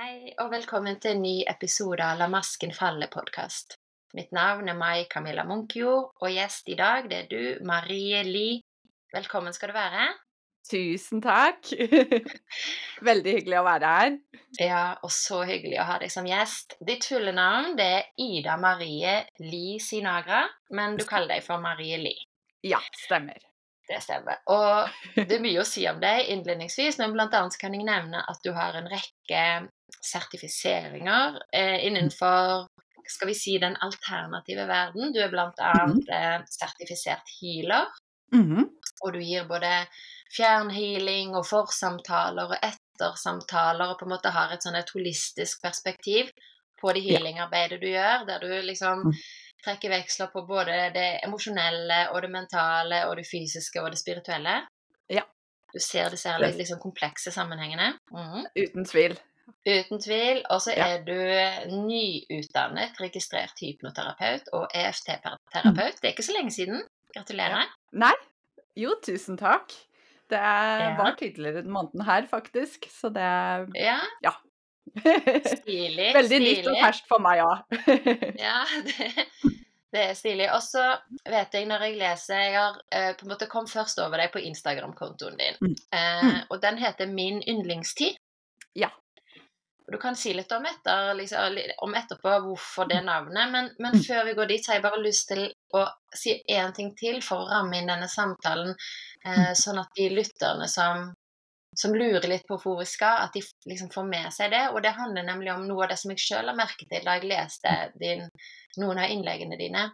Hei og velkommen til en ny episode av La Masken Falle-podcast. Mitt navn Mai Camilla Munkjord, og gjest I dag det du, Marie Li. Velkommen skal du være. Tusen takk. Veldig hyggelig å være her. Ja, og så hyggelig å ha deg som gjest. Ditt fulle navn det Ida Marie Li Sinagra, men du kaller deg for Marie Li. Ja, stemmer. Det stemmer. Og det mye å si om deg innledningsvis, men blant annet kan jeg nevne at du har en rekke sertifiseringer innenfor, skal vi si, den alternative verden. Du blant annet sertifisert healer, og du gir både fjernhealing og forsamtaler og ettersamtaler, og på en måte har et sånn et holistisk perspektiv på det healingarbeidet du gjør, der du liksom trekker veksler på både det emosjonelle og det mentale og det fysiske og det spirituelle. Ja. Du ser disse liksom komplekse sammenhengene. Uten tvil. Uten tvil, og så du nyutdannet, registrert hypnoterapeut og EFT-terapeut. Det ikke så lenge siden. Gratulerer. Nei, jo, tusen takk. Det var tidligere den måneden her, faktisk, så det ja. Stilig, veldig nytt og ferskt for meg, ja. Ja, det stilig. Og så vet jeg, når jeg leser, jeg har på en måte kom først over deg på Instagram-kontoen din, og den heter Min yndlingstid. Ja. Du kan si litt om etterpå hvorfor det navnet, men før vi går dit, så har jeg bare lyst til å si en ting til for å ramme inn denne samtalen, sånn at de lytterne som lurer litt på hvor vi skal, at de liksom får med seg det, og det handler nemlig om noe av det som jeg selv har merket til da jeg leste noen av innleggene dine.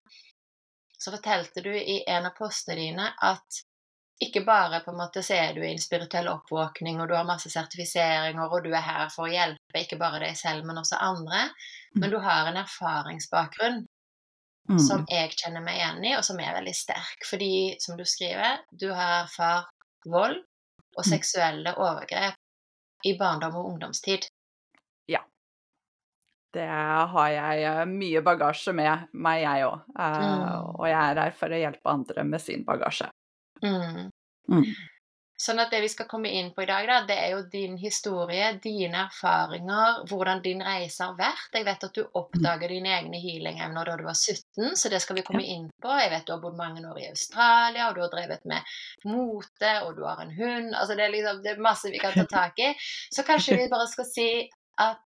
Så fortalte du I en av postene dine at ikke bare på en måte så du I en spirituell oppvåkning, og du har masse sertifiseringer, og du her for å hjelpe ikke bare deg selv, men også andre, men du har en erfaringsbakgrunn som jeg kjenner meg igjen I, og som veldig sterk, fordi, som du skriver, du har erfart vold og seksuelle overgrep I barndom og ungdomstid. Ja. Det har jeg mye bagasje med meg, jeg også. Og jeg her for å hjelpe andre med sin bagasje. Sånn at det vi skal komme inn på I dag da, det jo din historie, dine erfaringer, hvordan din reise har vært. Jeg vet at du oppdager dine egne healing-evner da du var 17, så det skal vi komme inn på. Jeg vet du har bodd mange år I Australia, og du har drevet med mote, og du har en hund. Altså det liksom, det masse vi kan ta tak I. Så kanskje vi bare skal si at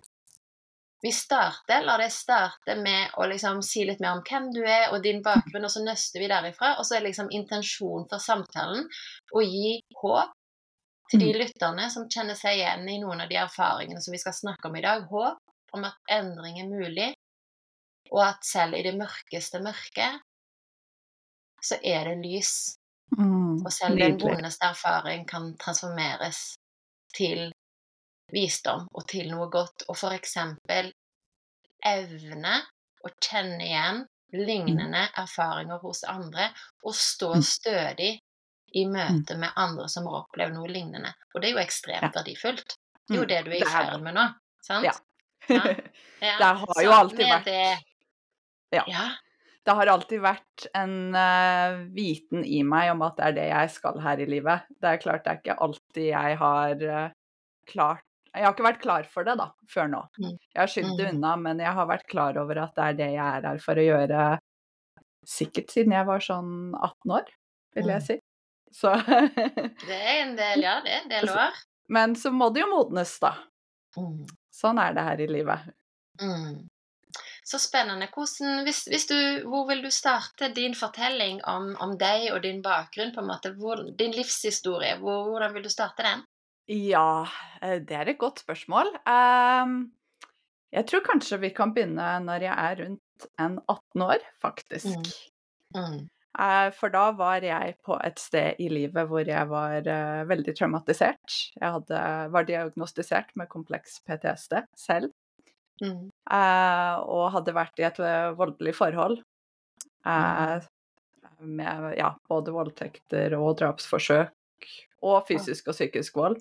la deg starte med å liksom si litt mer om hvem du og din bakgrunn, og så nøster vi derifra, og så liksom intensjonen for samtalen å gi håp til de lytterne som kjenner seg igjen I noen av de erfaringene som vi skal snakke om I dag, håp om at endring mulig, og at selv I det mørkeste mørket, så det lys, og selv den vondeste erfaring kan transformeres til visdom og til noe godt, og for eksempel evne å kjenne igjen lignende erfaringer hos andre, og stå stødig I møte med andre som har opplevd noe lignende. Og det jo ekstremt verdifullt. Det jo det du I ferd med nå, sant? Ja. Ja. Det har jo alltid vært Ja. Det har alltid vært en viten I meg om at det det jeg skal her I livet. Det klart, det ikke alltid jeg har klart. Jeg har ikke vært klar for det da, før nå. Jeg har skyldt det unna, men jeg har vært klar over at det det jeg her for å gjøre, sikkert siden jeg var sånn 18 år, vil jeg si. Så det en del, ja, det en del år. Men så må det jo modnes da. Sånn det her I livet. Så spennende. Hvor vil du starte din fortelling om deg og din bakgrunn, på en måte, din livshistorie, hvordan vil du starte den? Ja, det et godt spørsmål. Jeg tror kanskje vi kan begynne når jeg rundt en 18 år, faktisk. For da var jeg på et sted I livet hvor jeg var veldig traumatisert. Jeg var diagnostisert med kompleks PTSD selv. Og hadde vært I et voldelig forhold. Med både voldtekter og drapsforsøk, og fysisk og psykisk vold.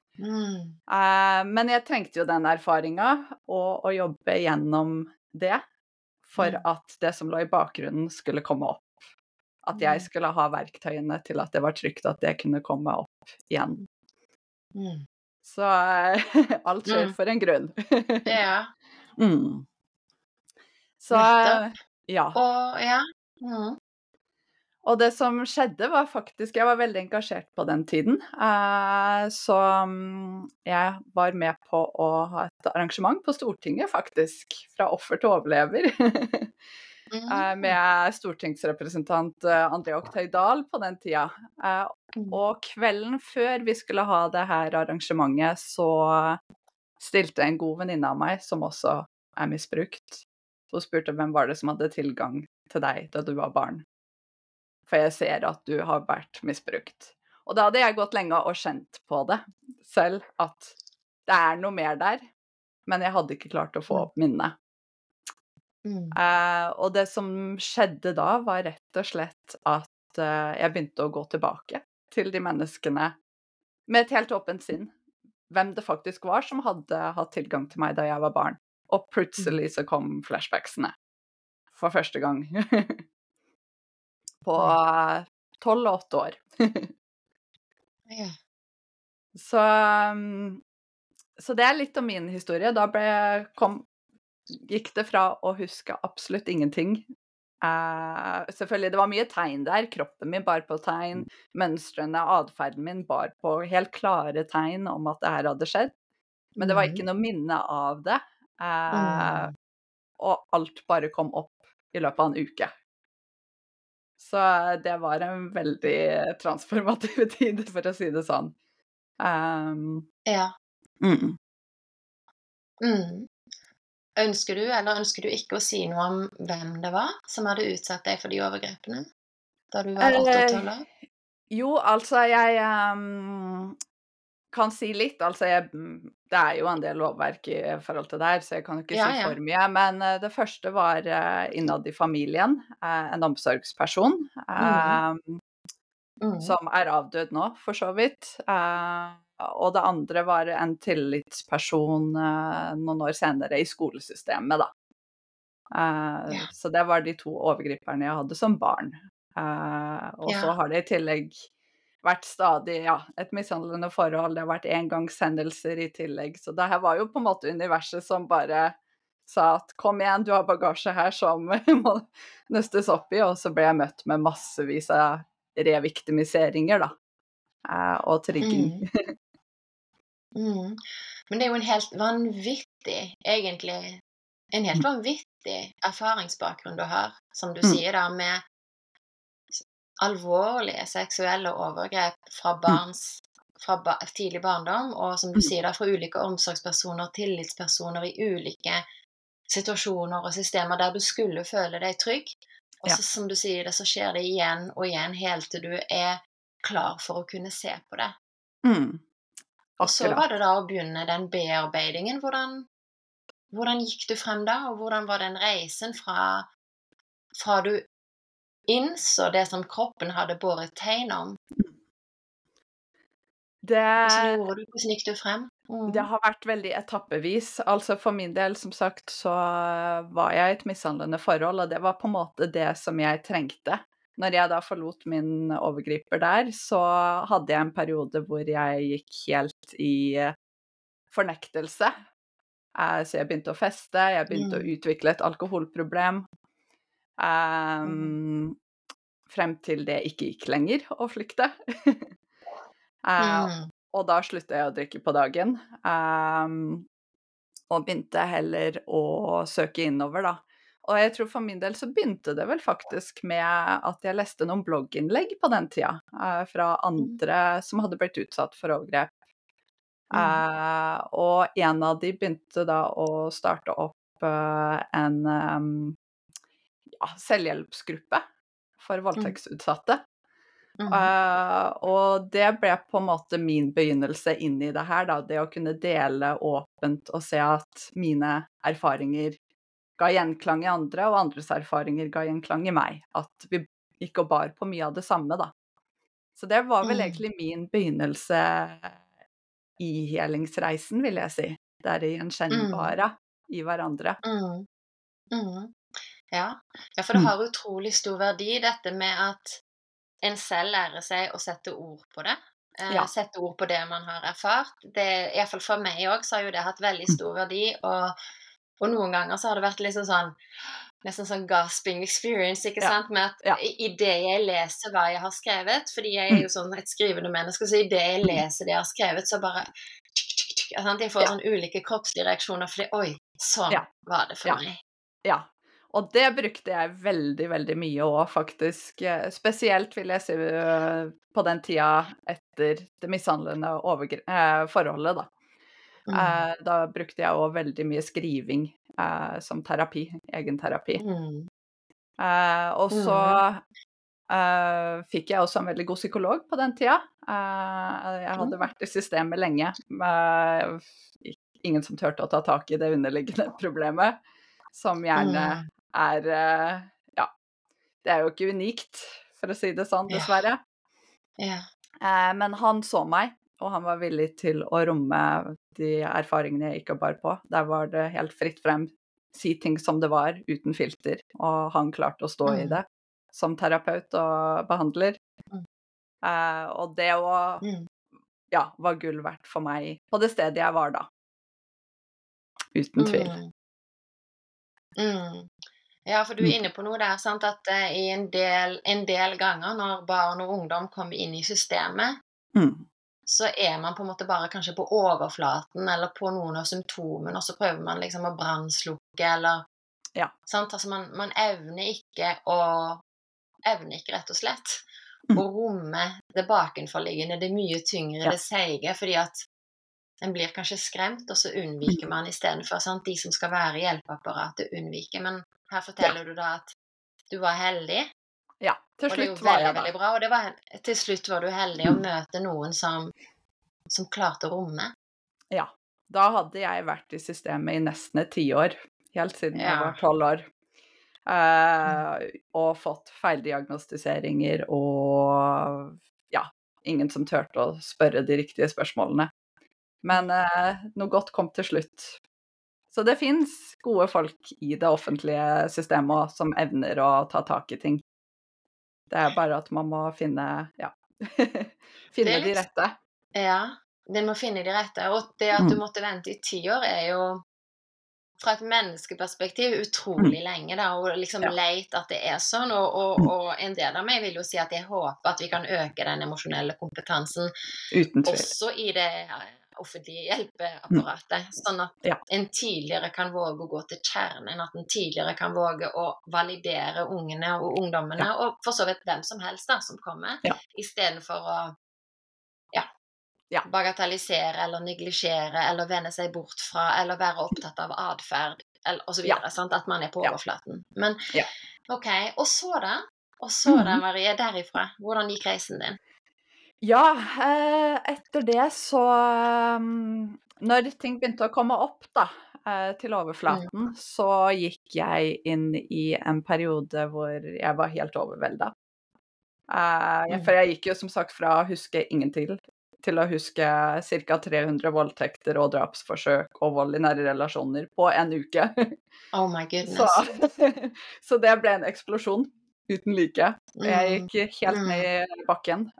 Men jeg trengte jo den erfaringen, og å jobbe gjennom det, for at det som lå I bakgrunnen skulle komme opp. At jeg skulle ha verktøyene til at det var trygt at det kunne komme opp igjen. Så alt skjer Mm. for en grunn. Ja, Mm. Så nettopp. ja. Og ja. Mm. Og det som skjedde var faktisk jeg var veldig engasjert på den tiden, så, jeg var med på å ha et arrangement på Stortinget faktisk, fra offer til overlever, Mm. med stortingsrepresentant, André Oktay Dahl på den tida. Mm. Og kvelden før vi skulle ha det her arrangementet, så stilte en god venninne av meg, som også er misbrukt. Hun spurte hvem var det som hadde tilgang til deg da du var barn. For jeg ser at du har vært misbrukt. Og da hadde jeg gått lenge og kjent på det selv, at det er noe mer der, men jeg hadde ikke klart å få opp minnet. Mm. Og det som skjedde da, var rett og slett at jeg begynte å gå tilbake til de menneskene med et helt åpent sinn. Hvem det faktisk var som hadde hatt tilgang til meg da jeg var barn. Og plutselig så kom flashbacksene. For første gang. På 12 og 8 år. Ja. Så, så det er litt om min historie. Da gikk det fra å huske absolutt ingenting. Selvfølgelig, det var mye tegn der. Kroppen min bar på tegn. Mønstrene, atferden min bar på helt klare tegn om at det her hadde skjedd. Men det var ikke noe minne av det. Mm. Og alt bare kom opp i løpet av en uke. Så det var en veldig transformativ tid, for å si det sånn. Ja. Mm. Mm. Eller ønsker du ikke å si noe om hvem det var som hadde utsatt deg for de overgrepene da du var 8 og 12 år? Jo, altså jeg kan si litt. Altså det er jo en del lovverk i forhold til det her, så jeg kan ikke Ja, si ja. for mye. Men det første var innad i familien, en omsorgsperson, Mm. Mm. som er avdød nå, for så vidt. Og det andre var en tillitsperson noen år senere i skolesystemet, da. Ja. Så det var de 2 overgriperne jeg hadde som barn. Og så Ja. har det i tillegg vært stadig, ja, et mishandlende forhold, det har vært engangshendelser i tillegg. Så det her var jo på en måte universet som bare sa at kom igjen, du har bagasje her som må nøstes opp i, og så ble jeg møtt med massevis av reviktimiseringer, da, og trigging. Mm. Mm. Men det er jo en helt vanvittig, egentlig, en helt vanvittig erfaringsbakgrunn du har, som du Mm, sier da, med alvorlige seksuelle overgrep fra mm, tidlig barndom, og som du mm. sier da, fra ulike omsorgspersoner, tillitspersoner i ulike situasjoner og systemer der du skulle føle deg trygg. Og Ja. så, som du sier det, så skjer det igjen og igjen, helt til du er klar for å kunne se på det. Mm, Og så var akkurat. det da å begynne den bearbeidingen. Hvordan gikk du frem da, og hvordan var den reisen fra du innså det som kroppen hadde båret tegn om? Hvordan Det gjorde du? Hvordan gikk du frem? Det Mm. har vært veldig etappevis. Altså for min del, som sagt, så var jeg i et mishandlende forhold, og det var på en måte det som jeg trengte. Når jeg da forlot min overgriper der, så hadde jeg en periode hvor jeg gikk helt i fornektelse. Så jeg begynte å feste, jeg begynte å Mm. utvikle et alkoholproblem. Mm. Frem til det ikke gikk lenger å flykte. Eh, Mm. og da sluttet jeg å drikke på dagen. Og begynte heller å søke innover, da. Og jeg tror for min del så begynte det vel faktisk med at jeg leste noen blogginnlegg på den tida, fra Mm. andre som hadde blitt utsatt for overgrep. Mm. Og en av de begynte da å starte opp en selvhjelpsgruppe for Mm. voldtektsutsatte. Mm. Og det ble på en måte min begynnelse inn i det her, da. Det å kunne dele åpent og se at mine erfaringer ga gjenklang i andre, og andres erfaringer ga gjenklang i meg. At vi gikk og bar på mye av det samme, da. Så det var vel Mm. egentlig min begynnelse i helingsreisen, vil jeg si. Det er det Mm. gjenkjennbare i hverandre. Mm. Mm. Ja. Ja, for det Mm. har utrolig stor verdi, dette med at en selv lærer seg å sette ord på det. Ja. sette ord på det man har erfart. Det, i hvert fall for meg også, så har jo det hatt veldig stor verdi, og noen ganger så har det vært liksom sånn, nesten sånn gasping experience, ikke Ja. sant, med at Ja. i det jeg leser hva jeg har skrevet, fordi jeg er jo sånn et skrivende menneske, så i det jeg leser det jeg har skrevet, så bare sant? Jeg får Ja. sånn ulike kroppslige reaksjoner, fordi oi, sånn Ja. var det for Ja. meg. Ja. Og det brukte jeg veldig, veldig mye òg, faktisk. Spesielt vil jeg si på den tida etter det mishandlende forholdet, da. Mm. Da brukte jeg òg veldig mye skriving som terapi, egenterapi. Mm. Og så Mm. fikk jeg også en veldig god psykolog på den tida. Jeg hadde Mm. vært i systemet lenge. Ingen som turte å ta tak i det underliggende problemet, som gjerne Mm. er ja, det er jo ikke unikt, for å si det sånn, Ja. dessverre. Ja. Men han så meg, og han var villig til å romme de erfaringene jeg gikk og bar på. Der var det helt fritt frem, si ting som det var, uten filter, og han klarte å stå i Mm. det som terapeut og behandler. Mm. Og det òg, Mm. ja, var gull verdt for meg på det stedet jeg var da. Uten tvil. Mm. Mm. Ja, for du Mm. er inne på noe der, sant, at i en del ganger når barn og ungdom kommer inn i systemet, Mm. så er man på en måte bare kanskje på overflaten eller på noen av symptomene, og så prøver man liksom å brannslukke, eller Ja. sant, altså man evner ikke rett og slett Mm. å romme det bakenforliggende, det mye tyngre, Ja. det seige, fordi at en blir kanskje skremt, og så unnviker man istedenfor, sant, de som skal være i hjelpeapparatet unnviker, men her forteller du da at du var heldig, Ja, til og det er jo slutt var veldig, jeg da. veldig bra, og det var, til slutt var du heldig å møte noen som klarte å romme. Ja. Da hadde jeg vært i systemet i nesten et tiår, helt siden jeg var Ja. 12 år. Og fått feildiagnostiseringer og ja, ingen som turte å spørre de riktige spørsmålene. Men noe godt kom til slutt. Så det finnes gode folk i det offentlige systemet også, som evner å ta tak i ting. Det er bare at man må finne, ja, Det finne er de litt, rette. ja, det må finne de rette, og det at du Mm. måtte vente i 10 år er jo fra et menneskeperspektiv Mm. utrolig lenge da, og liksom Ja. leit at det er sånn, og en del av meg vil jo si at jeg håper at vi kan øke den emosjonelle kompetansen Uten tvil. også i det offentlige Mm. hjelpeapparatet, sånn at Ja. en tidligere kan våge å gå til kjernen, at en tidligere kan våge å validere ungene og ungdommene, Ja. og for så vidt hvem som helst da, som kommer, Ja. istedenfor å Ja. bagatellisere eller neglisjere eller vende seg bort fra eller være opptatt av atferd og så videre, Ja. sant? At man er på Ja. overflaten. Men Ja. ok, og så da, Mhm. Marie, derifra, hvordan gikk reisen din? Ja, etter det så når ting begynte å komme opp da, til Mm. overflaten, så gikk jeg inn i en periode hvor jeg var helt overveldet. For jeg gikk jo som sagt fra å huske ingenting til å huske ca. 300 voldtekter og drapsforsøk og vold i nære relasjoner på en uke. Oh my Så, goodness. så det ble en eksplosjon uten like. Jeg Mm. gikk helt Mm. ned i bakken.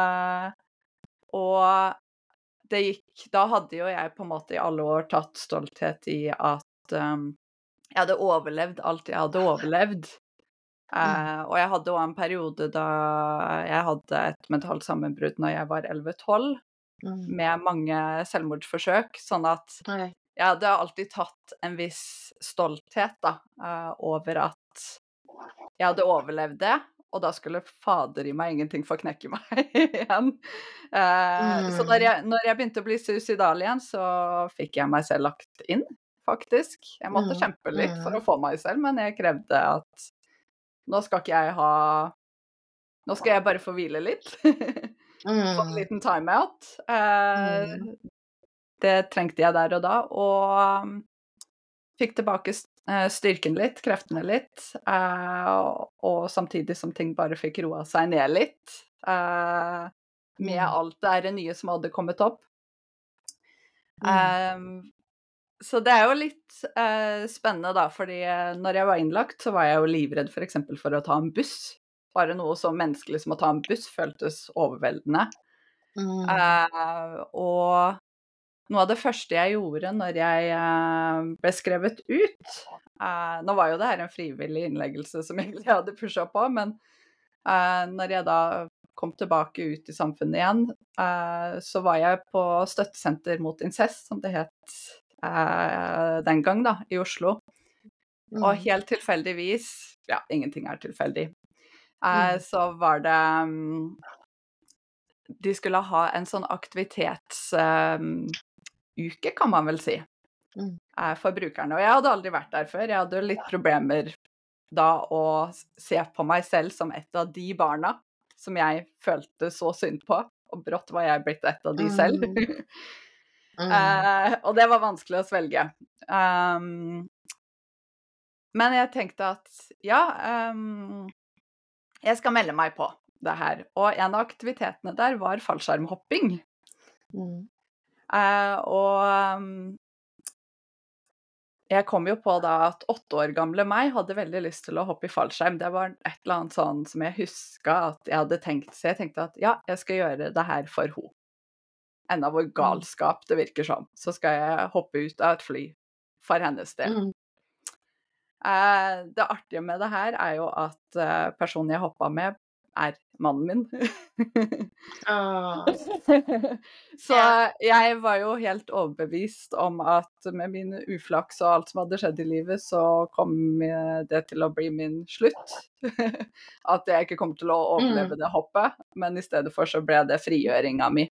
Og da hadde jo jeg på en måte i alle år tatt stolthet i at jeg hadde overlevd alt jeg hadde overlevd. Og jeg hadde også en periode da jeg hadde et mentalt sammenbrudd når jeg var 11-12, Mm. med mange selvmordsforsøk, sånn at Oi. jeg hadde alltid tatt en viss stolthet da, over at jeg hadde overlevd det, og da skulle fader i meg ingenting få knekke meg igjen. Så når jeg begynte å bli suicidal igjen, så fikk jeg meg selv lagt inn, faktisk. Jeg måtte kjempe litt for å få meg selv, men jeg krevde at nå skal jeg bare få hvile litt. Få en liten timeout. Det trengte jeg der og da, og fikk tilbake styrken litt, kreftene litt, og samtidig som ting bare fikk roa seg ned litt, med alt det nye som hadde kommet opp. Så det er jo litt spennende da, fordi når jeg var innlagt, så var jeg jo livredd for eksempel for å ta en buss. Bare noe så menneskelig som å ta en buss føltes overveldende. Og noe av det første jeg gjorde når jeg ble skrevet ut nå var jo det her en frivillig innleggelse som egentlig jeg hadde pushet på, men når jeg da kom tilbake ut i samfunnet igjen, så var jeg på støttesenter mot incest, som det het den gang da, i Oslo. Og helt tilfeldigvis, ja, ingenting er tilfeldig, så var det de skulle ha en sånn aktivitetsuke, kan man vel si, for brukerne. Og jeg hadde aldri vært der før. Jeg hadde litt problemer da å se på meg selv som et av de barna som jeg følte så synd på, og brått var jeg blitt et av de selv. Og det var vanskelig å svelge. Men jeg tenkte at ja, jeg skal melde meg på det her. Og en av aktivitetene der var fallskjermhopping. Og jeg kom jo på da at 8 år gamle meg hadde veldig lyst til å hoppe i fallskjerm. Det var et eller annet sånn som jeg husket at jeg hadde tenkt. Så jeg tenkte at ja, jeg skal gjøre det her for henne. Enda hvor galskap det virker som. Så skal jeg hoppe ut av et fly for hennes del. Det artige med det her er jo at personen jeg hoppet med er mannen min. Så jeg var jo helt overbevist om at med min uflaks og alt som hadde skjedd i livet, så kom det til å bli min slutt. At jeg ikke kom til å overleve det hoppet, men i stedet for så ble det frigjøringa mi.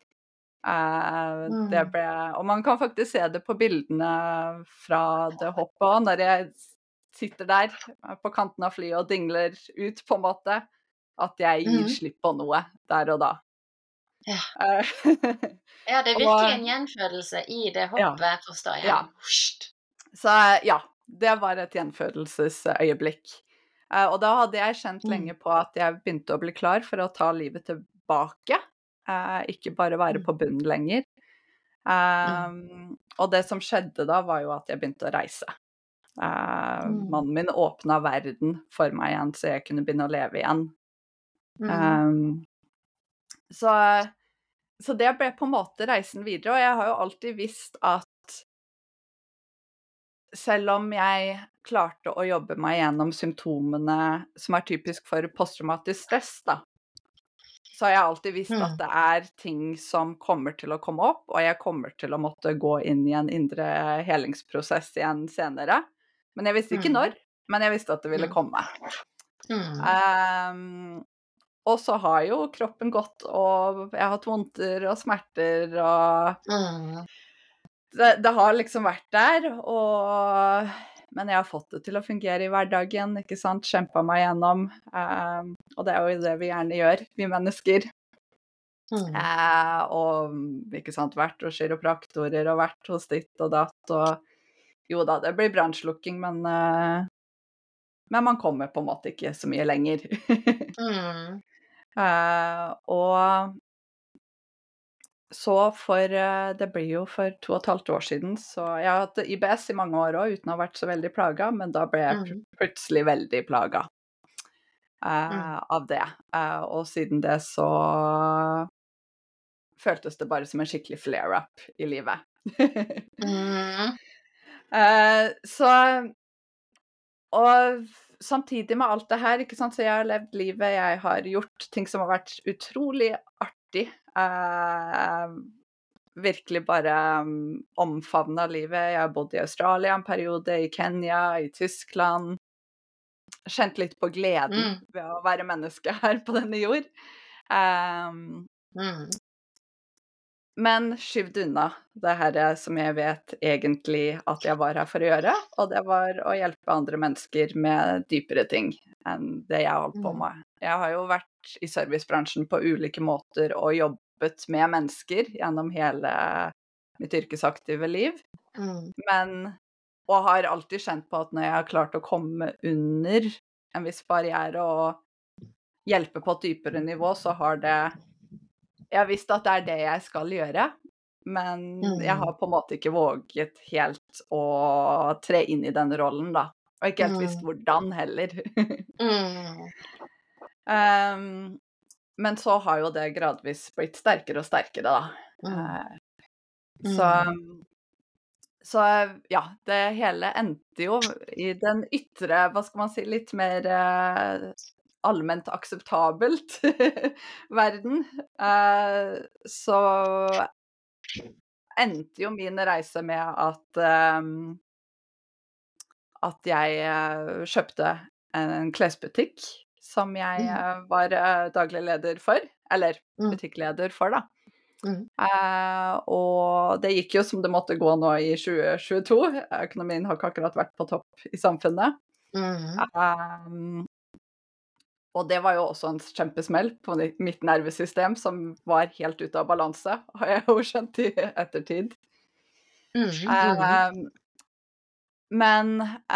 Og man kan faktisk se det på bildene fra det hoppet, når jeg sitter der på kanten av flyet og dingler ut på en måte, at jeg gir slipp på noe der og da. Ja, ja det er virkelig en gjenfødelse i det hoppet, forstår jeg. Ja. Så ja, det var et gjenfødelsesøyeblikk. Og da hadde jeg kjent lenge på at jeg begynte å bli klar for å ta livet tilbake. Ikke bare være på bunnen lenger. Og det som skjedde da var jo at jeg begynte å reise. Mannen min åpnet verden for meg igjen, så jeg kunne begynne å leve igjen. Så det ble på en måte reisen videre, og jeg har jo alltid visst at selv om jeg klarte å jobbe meg gjennom symptomene som er typisk for posttraumatisk stress da, så har jeg alltid visst at det er ting som kommer til å komme opp, og jeg kommer til å måtte gå inn i en indre helingsprosess igjen senere. Men jeg visste ikke når, men jeg visste at det ville komme. Og så har jo kroppen gått, og jeg har hatt vondter og smerter, og det har liksom vært der, men jeg har fått det til å fungere i hverdagen, ikke sant, kjempet meg gjennom, og det er jo det vi gjerne gjør, vi mennesker. Og ikke sant, vært hos kiropraktorer og vært hos ditt og datt, og jo da, det blir brannslukking, men man kommer på en måte ikke så mye lenger. Og så det blir jo for 2,5 år siden, så jeg har hatt IBS i mange år også, uten å ha vært så veldig plaget, men da ble jeg plutselig veldig plaget av det. Og siden det så føltes det bare som en skikkelig flare-up i livet. Og samtidig med alt det her, ikke sant, så jeg har levd livet, jeg har gjort ting som har vært utrolig artig, virkelig bare omfavnet livet. Jeg har bodd i Australia en periode, i Kenya, i Tyskland, kjent litt på gleden ved å være menneske her på denne jord. Men skyvd unna det her som jeg vet egentlig at jeg var her for å gjøre, og det var å hjelpe andre mennesker med dypere ting enn det jeg holdt på med. Jeg har jo vært i servicebransjen på ulike måter og jobbet med mennesker gjennom hele mitt yrkesaktive liv, og har alltid kjent på at når jeg har klart å komme under en viss barriere og hjelpe på et dypere nivå, så har det jeg har visst at det er det jeg skal gjøre, men jeg har på en måte ikke våget helt å tre inn i den rollen da, og ikke helt visst hvordan heller. Men så har jo det gradvis blitt sterkere og sterkere, da. Så Så ja, det hele endte jo i den ytre, hva skal man si, litt mer allment akseptabelt verden. Så endte jo min reise med at jeg kjøpte en klesbutikk som jeg var daglig leder for, eller butikkleder for, da. Og det gikk jo som det måtte gå nå i 2022. Økonomien har ikke akkurat vært på topp i samfunnet. Og det var jo også en kjempesmell på mitt nervesystem, som var helt ute av balanse, har jeg jo skjønt i ettertid. Men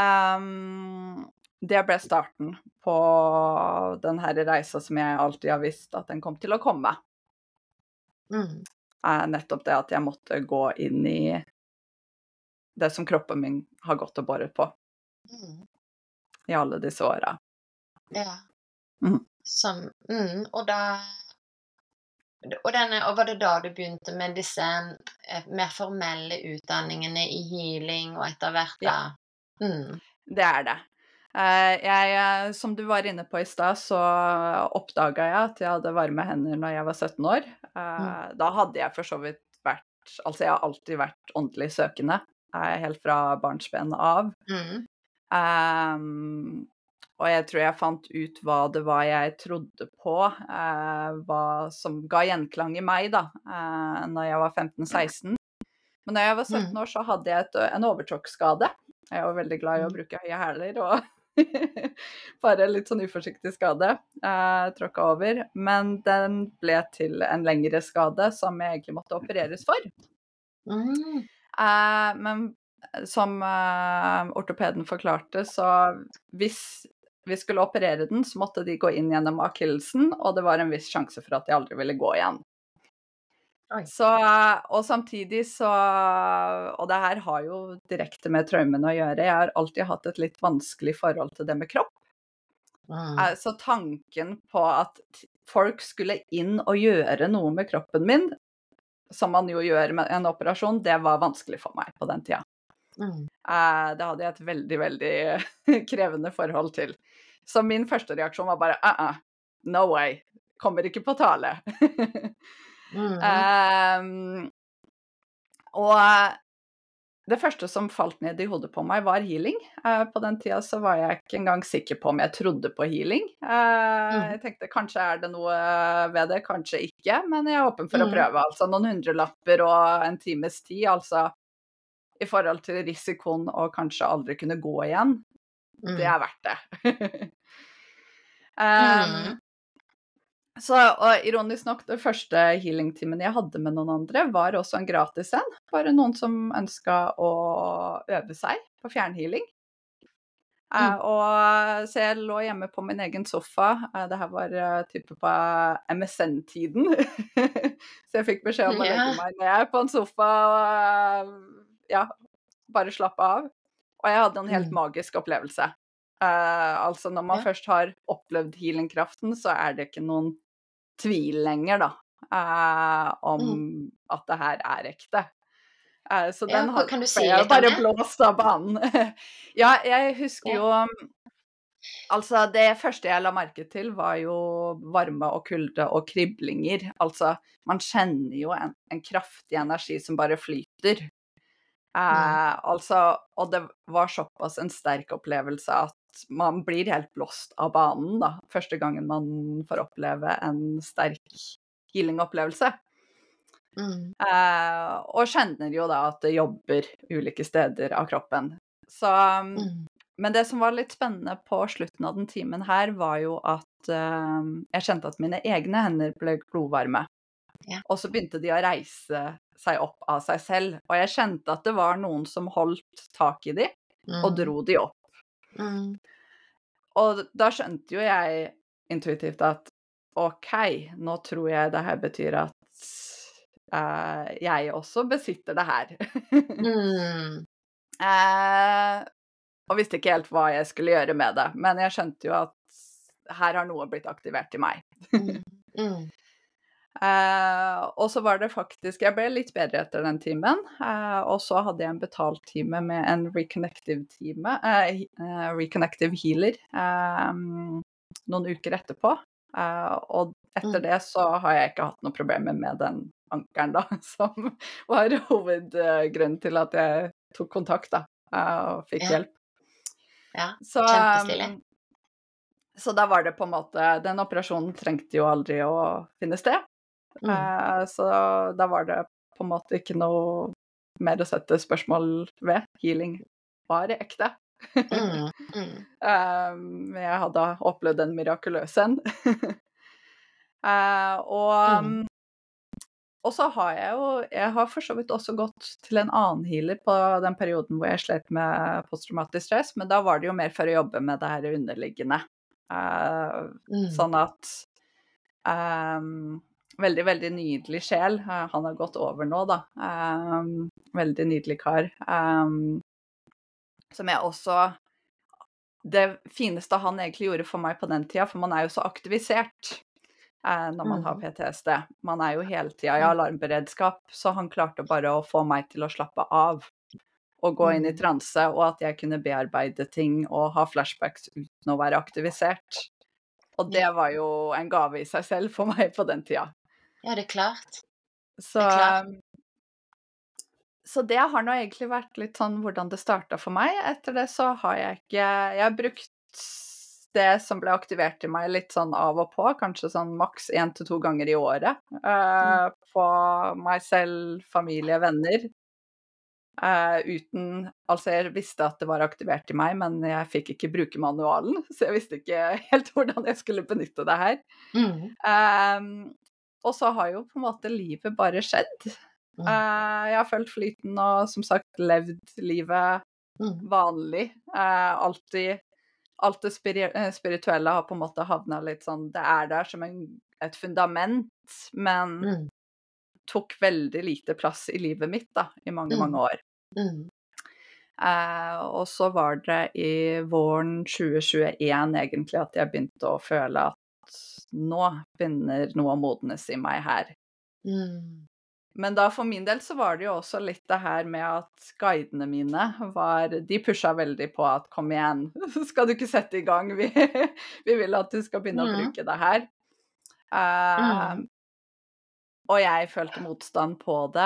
det ble starten på den her reisa som jeg alltid har visst at den kom til å komme. Nettopp det at jeg måtte gå inn i det som kroppen min har gått og båret på i alle disse åra. Ja. Og da og var det da du begynte med disse mer formelle utdanningene i healing og etter hvert da? Det er det. Som du var inne på i stad, så oppdaga jeg at jeg hadde varme hender når jeg var 17 år. Da hadde jeg for så vidt vært, altså jeg har alltid vært åndelig søkende, helt fra barnsben av. Og jeg tror jeg fant ut hva det var jeg trodde på, hva som ga gjenklang i meg da, når jeg var 15-16. Men når jeg var 17 år så hadde jeg en overtråkkskade. Jeg var veldig glad i å bruke høye hæler, og bare litt sånn uforsiktig skade, tråkket over. Men den ble til en lengre skade som jeg egentlig måtte opereres for. Men som ortopeden forklarte, så hvis vi skulle operere den, så måtte de gå inn gjennom akillesen, og det var en viss sjanse for at de aldri ville gå igjen. Så, og samtidig så, og det her har jo direkte med traumene å gjøre, jeg har alltid hatt et litt vanskelig forhold til det med kropp. Så tanken på at folk skulle inn og gjøre noe med kroppen min, som man jo gjør med en operasjon, det var vanskelig for meg på den tida. Det hadde jeg et veldig, veldig krevende forhold til. Så min første reaksjon var bare, no way, kommer ikke på tale. Og det første som falt ned i hodet på meg var healing. På den tida så var jeg ikke engang sikker på om jeg trodde på healing. Jeg tenkte kanskje er det noe ved det, kanskje ikke, men jeg er åpen for å prøve. Altså noen hundrelapper og en times tid, altså i forhold til risikoen å kanskje aldri kunne gå igjen. Det er verdt det. Så, og ironisk nok, det første healing-timen jeg hadde med noen andre var også en gratis en. Bare noen som ønsket å øve seg på fjernhealing. Og så jeg lå hjemme på min egen sofa. Det her var type på MSN-tiden. Så jeg fikk beskjed om å legge meg ned på en sofa og ja, bare slappe av. Og jeg hadde en helt magisk opplevelse. Altså når man først har opplevd healingkraften, så er det ikke noen tvil lenger da, om at det her er ekte. Så den kan du si jeg litt bare om det? blåst av banen. Ja, jeg husker jo, altså det første jeg la merke til var jo varme og kulde og kriblinger. Altså man kjenner jo en kraftig energi som bare flyter. Altså, og det var såpass en sterk opplevelse at man blir helt blåst av banen da, første gangen man får oppleve en sterk healing-opplevelse. Og kjenner jo da at det jobber ulike steder av kroppen. Så, men det som var litt spennende på slutten av den timen her, var jo at jeg kjente at mine egne hender ble blodvarme. Og så begynte de å reise seg opp av seg selv, og jeg kjente at det var noen som holdt tak i de, og dro de opp. Og da skjønte jo jeg intuitivt at ok, nå tror jeg det her betyr at jeg også besitter det her. Og visste ikke helt hva jeg skulle gjøre med det, men jeg skjønte jo at her har noe blitt aktivert i meg. Mm. Og så var det faktisk Jeg ble litt bedre etter den timen, og så hadde jeg en betalt time med en reconnective healer noen uker etterpå. Og etter Mm. det så har jeg ikke hatt noe problemer med den ankelen, da, som var hovedgrunnen til at jeg tok kontakt, da, og fikk Ja. hjelp. Ja. Så Kjempestilig. så da var det på en måte Den operasjonen trengte jo aldri å finne sted. Mm. Så da var det på en måte ikke noe mer å sette spørsmål ved. Healing var ekte. Mm. Mm. Jeg hadde opplevd en mirakuløs en. Mm. Og så har jeg har for så vidt også gått til en annen healer på den perioden hvor jeg slet med posttraumatisk stress, men da var det jo mer for å jobbe med det her underliggende. Mm. Sånn at veldig, veldig nydelig sjel. Han har gått over nå, da. Veldig nydelig kar. Som jeg også Det fineste han egentlig gjorde for meg på den tida, for man er jo så aktivisert når man har Mm. PTSD. Man er jo hele tida i Mm. alarmberedskap, så han klarte bare å få meg til å slappe av og gå inn i Mm. transe, og at jeg kunne bearbeide ting og ha flashbacks uten å være aktivisert. Og det Ja. var jo en gave i seg selv for meg på den tida. Ja, det er klart. Så, Det er klart. så det har nå egentlig vært litt sånn hvordan det starta for meg. Etter det så har jeg har brukt det som ble aktivert i meg litt sånn av og på, kanskje sånn maks 1 til 2 ganger i året, Mm. på meg selv, familie, venner. Altså jeg visste at det var aktivert i meg, men jeg fikk ikke bruke manualen, så jeg visste ikke helt hvordan jeg skulle benytte det her. Mm. Og så har jo på en måte livet bare skjedd. Mm. Jeg har følt flyten og som sagt levd livet Mm. vanlig. Alt det spirituelle har på en måte havna litt sånn Det er der som et fundament, men Mm. tok veldig lite plass i livet mitt, da, i mange, mange Mm. år. Mm. Og så var det i våren 2021 egentlig at jeg begynte å føle at nå begynner noe å modnes i meg her. Mm. Men da for min del så var det jo også litt det her med at guidene mine de pusha veldig på at kom igjen, skal du ikke sette i gang, vi vil at du skal begynne å Mm. bruke det her. Mm. Og jeg følte motstand på det.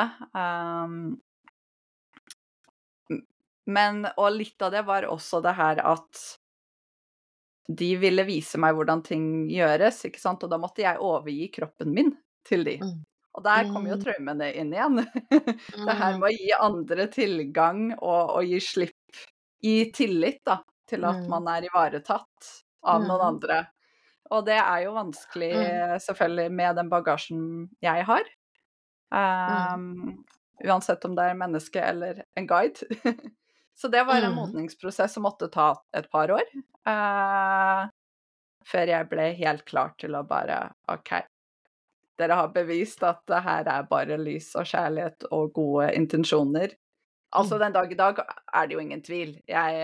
Og litt av det var også det her at de ville vise meg hvordan ting gjøres, ikke sant, og da måtte jeg overgi kroppen min til de. Mm. Og der kom jo Mm. traumene inn igjen. Det her Mm. med å gi andre tilgang og gi slipp i tillit, da, til at Mm. man er ivaretatt av noen Mm. andre. Og det er jo vanskelig, Mm. selvfølgelig, med den bagasjen jeg har. Mm. Uansett om det er menneske eller en guide. Så det var en Mm. modningsprosess som måtte ta et par år, før jeg ble helt klar til å bare OK, dere har bevist at det her er bare lys og kjærlighet og gode intensjoner. Altså, Mm. den dag i dag er det jo ingen tvil.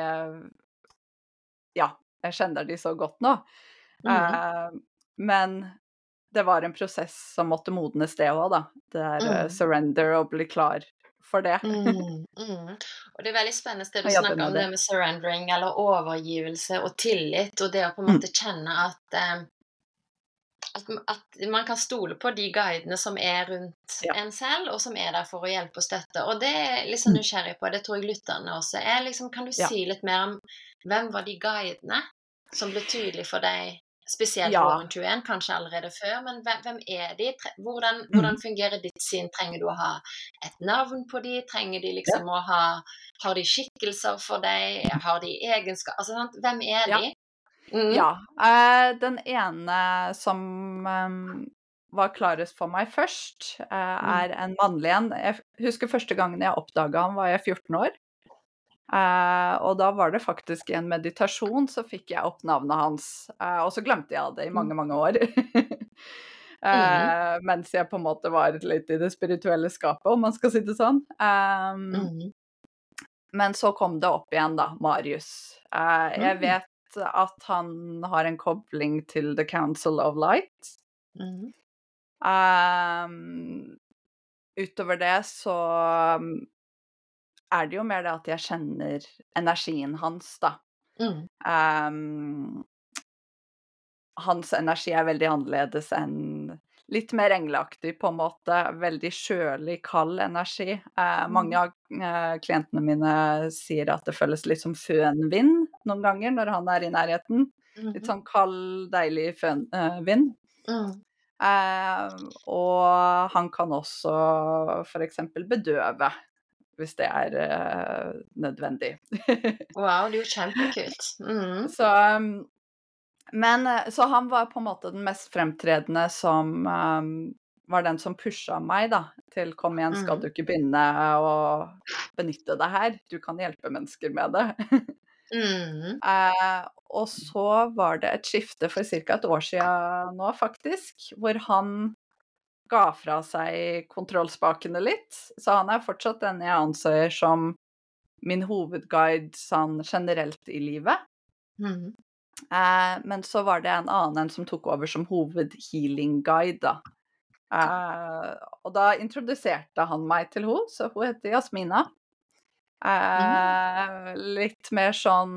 Jeg kjenner de så godt nå. Mm. Men det var en prosess som måtte modnes det òg, da. Det er Mm. surrender og bli klar for det. Mm. Mm. Og det er veldig spennende det du Og jobbe snakker om, med det. det med surrendering eller overgivelse og tillit, og det å på en Mm. måte kjenne at man kan stole på de guidene som er rundt Ja. en selv, og som er der for å hjelpe og støtte. Og det er jeg litt sånn Mm. nysgjerrig på, det tror jeg lytterne også er. Liksom, kan du Ja. si litt mer om hvem var de guidene som ble tydelige for deg, spesielt Ja. våren 21, kanskje allerede før, men hvem er de? Hvordan Mm. fungerer ditt sinn? Trenger du å ha et navn på de? Trenger de Ja. liksom å har de skikkelser for deg? Har de egenskaper? Altså, sant? Hvem er Ja. de? Mm. Ja. Den ene som var klarest for meg først, Mm. er en mannlig en. Jeg husker første gangen jeg oppdaga han, var jeg 14 år. Og da var det faktisk i en meditasjon så fikk jeg opp navnet hans, og så glemte jeg det i mange, mange år. Mm. Mens jeg på en måte var litt i det spirituelle skapet, om man skal si det sånn. Mm. Men så kom det opp igjen, da, Marius. Jeg Mm. vet at han har en kobling til The Council of Light. Mhm. Utover det så er det jo mer det at jeg kjenner energien hans, da. Mm. Um, Hans energi er veldig annerledes enn litt mer engleaktig på en måte, veldig kjølig, kald energi. Mange Mhm. av, klientene mine sier at det føles litt som fønvind noen ganger når han er i nærheten. Litt Mhm. sånn kald, deilig vind. Mm. Og han kan også for eksempel bedøve, hvis det er, nødvendig. Wow, det er jo kjempekult. Mhm. Så, så han var på en måte den mest fremtredende som, var den som pusha meg da, til «Kom igjen, skal Mhm. du ikke begynne å benytte det her? Du kan hjelpe mennesker med det.» Mhm. Og så var det et skifte for ca. et år siden nå faktisk, hvor han ga fra seg kontrollspakene litt. Så han er fortsatt den jeg anser som min hovedguide sånn generelt i livet. Mhm. Men så var det en annen som tok over som hovedhealing-guide, da. Og da introduserte han meg til henne, så hun heter Jasmina. Mhm. Litt mer sånn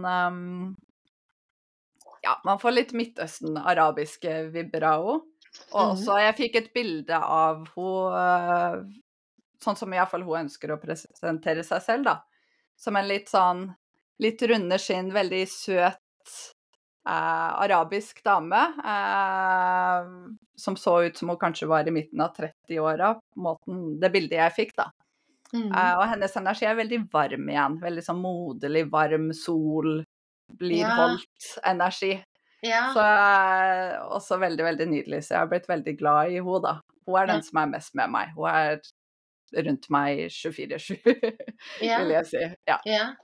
ja, man får litt Midtøsten-arabiske vibber av henne. Og Mhm. også jeg fikk et bilde av henne, sånn som i hvert fall hun ønsker å presentere seg selv, da. Som en litt sånn litt runde skinn, veldig søt, arabisk dame, som så ut som hun kanskje var i midten av 30-åra, det bildet jeg fikk, da. Mhm. Og hennes energi er veldig varm igjen, veldig sånn moderlig, varm sol, blir Ja, holdt energi. ja, Så også veldig, veldig nydelig, så jeg har blitt veldig glad i henne, da. Hun er ja, den som er mest med meg. Hun er rundt meg 24/7, ja, vil jeg si. Ja. ja.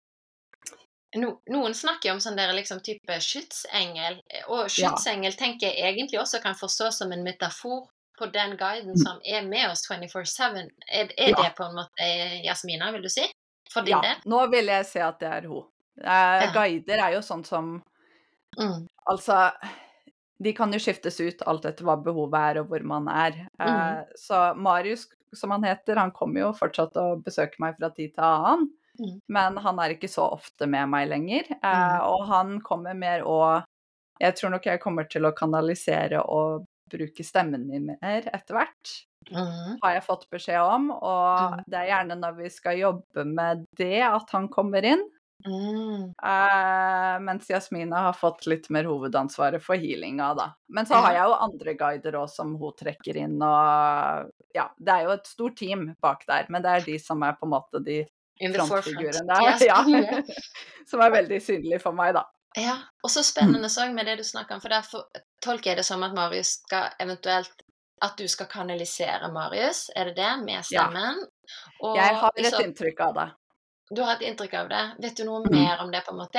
Noen snakker jo om sånn der liksom type skytsengel, og Ja. skytsengel tenker jeg egentlig også kan forstås som en metafor på den guiden Mm. som er med oss 24/7. Er Ja. det på en måte Jasmina, vil du si? For din Ja. del? Nå vil jeg si at det er hun. Ja. Guider er jo sånn som Mm. altså, de kan jo skiftes ut alt etter hva behovet er og hvor man er. Mm. Så Marius, som han heter, han kommer jo fortsatt og besøker meg fra tid til annen, Mm. men han er ikke så ofte med meg lenger. Mm. Og han kommer mer og jeg tror nok jeg kommer til å kanalisere og bruke stemmen min mer etter hvert, Mm. har jeg fått beskjed om, og Mm. det er gjerne når vi skal jobbe med det at han kommer inn. Mm. Mens Jasmina har fått litt mer hovedansvaret for healinga, da. Men så har Ja. jeg jo andre guider òg som hun trekker inn, og ja, det er jo et stort team bak der, men det er de som er på en måte de In the forefront. frontfigurene, Yes. ja, Ja. som er veldig synlige for meg, da. Ja, og så Mm. spennende så med det du snakker om, for derfor tolker jeg det som at Marius skal eventuelt at du skal kanalisere Marius, er det det, med Ja, stemmen? jeg Og har i et så inntrykk av det. du har et inntrykk av det. Vet du noe Mm. mer om det, på en måte?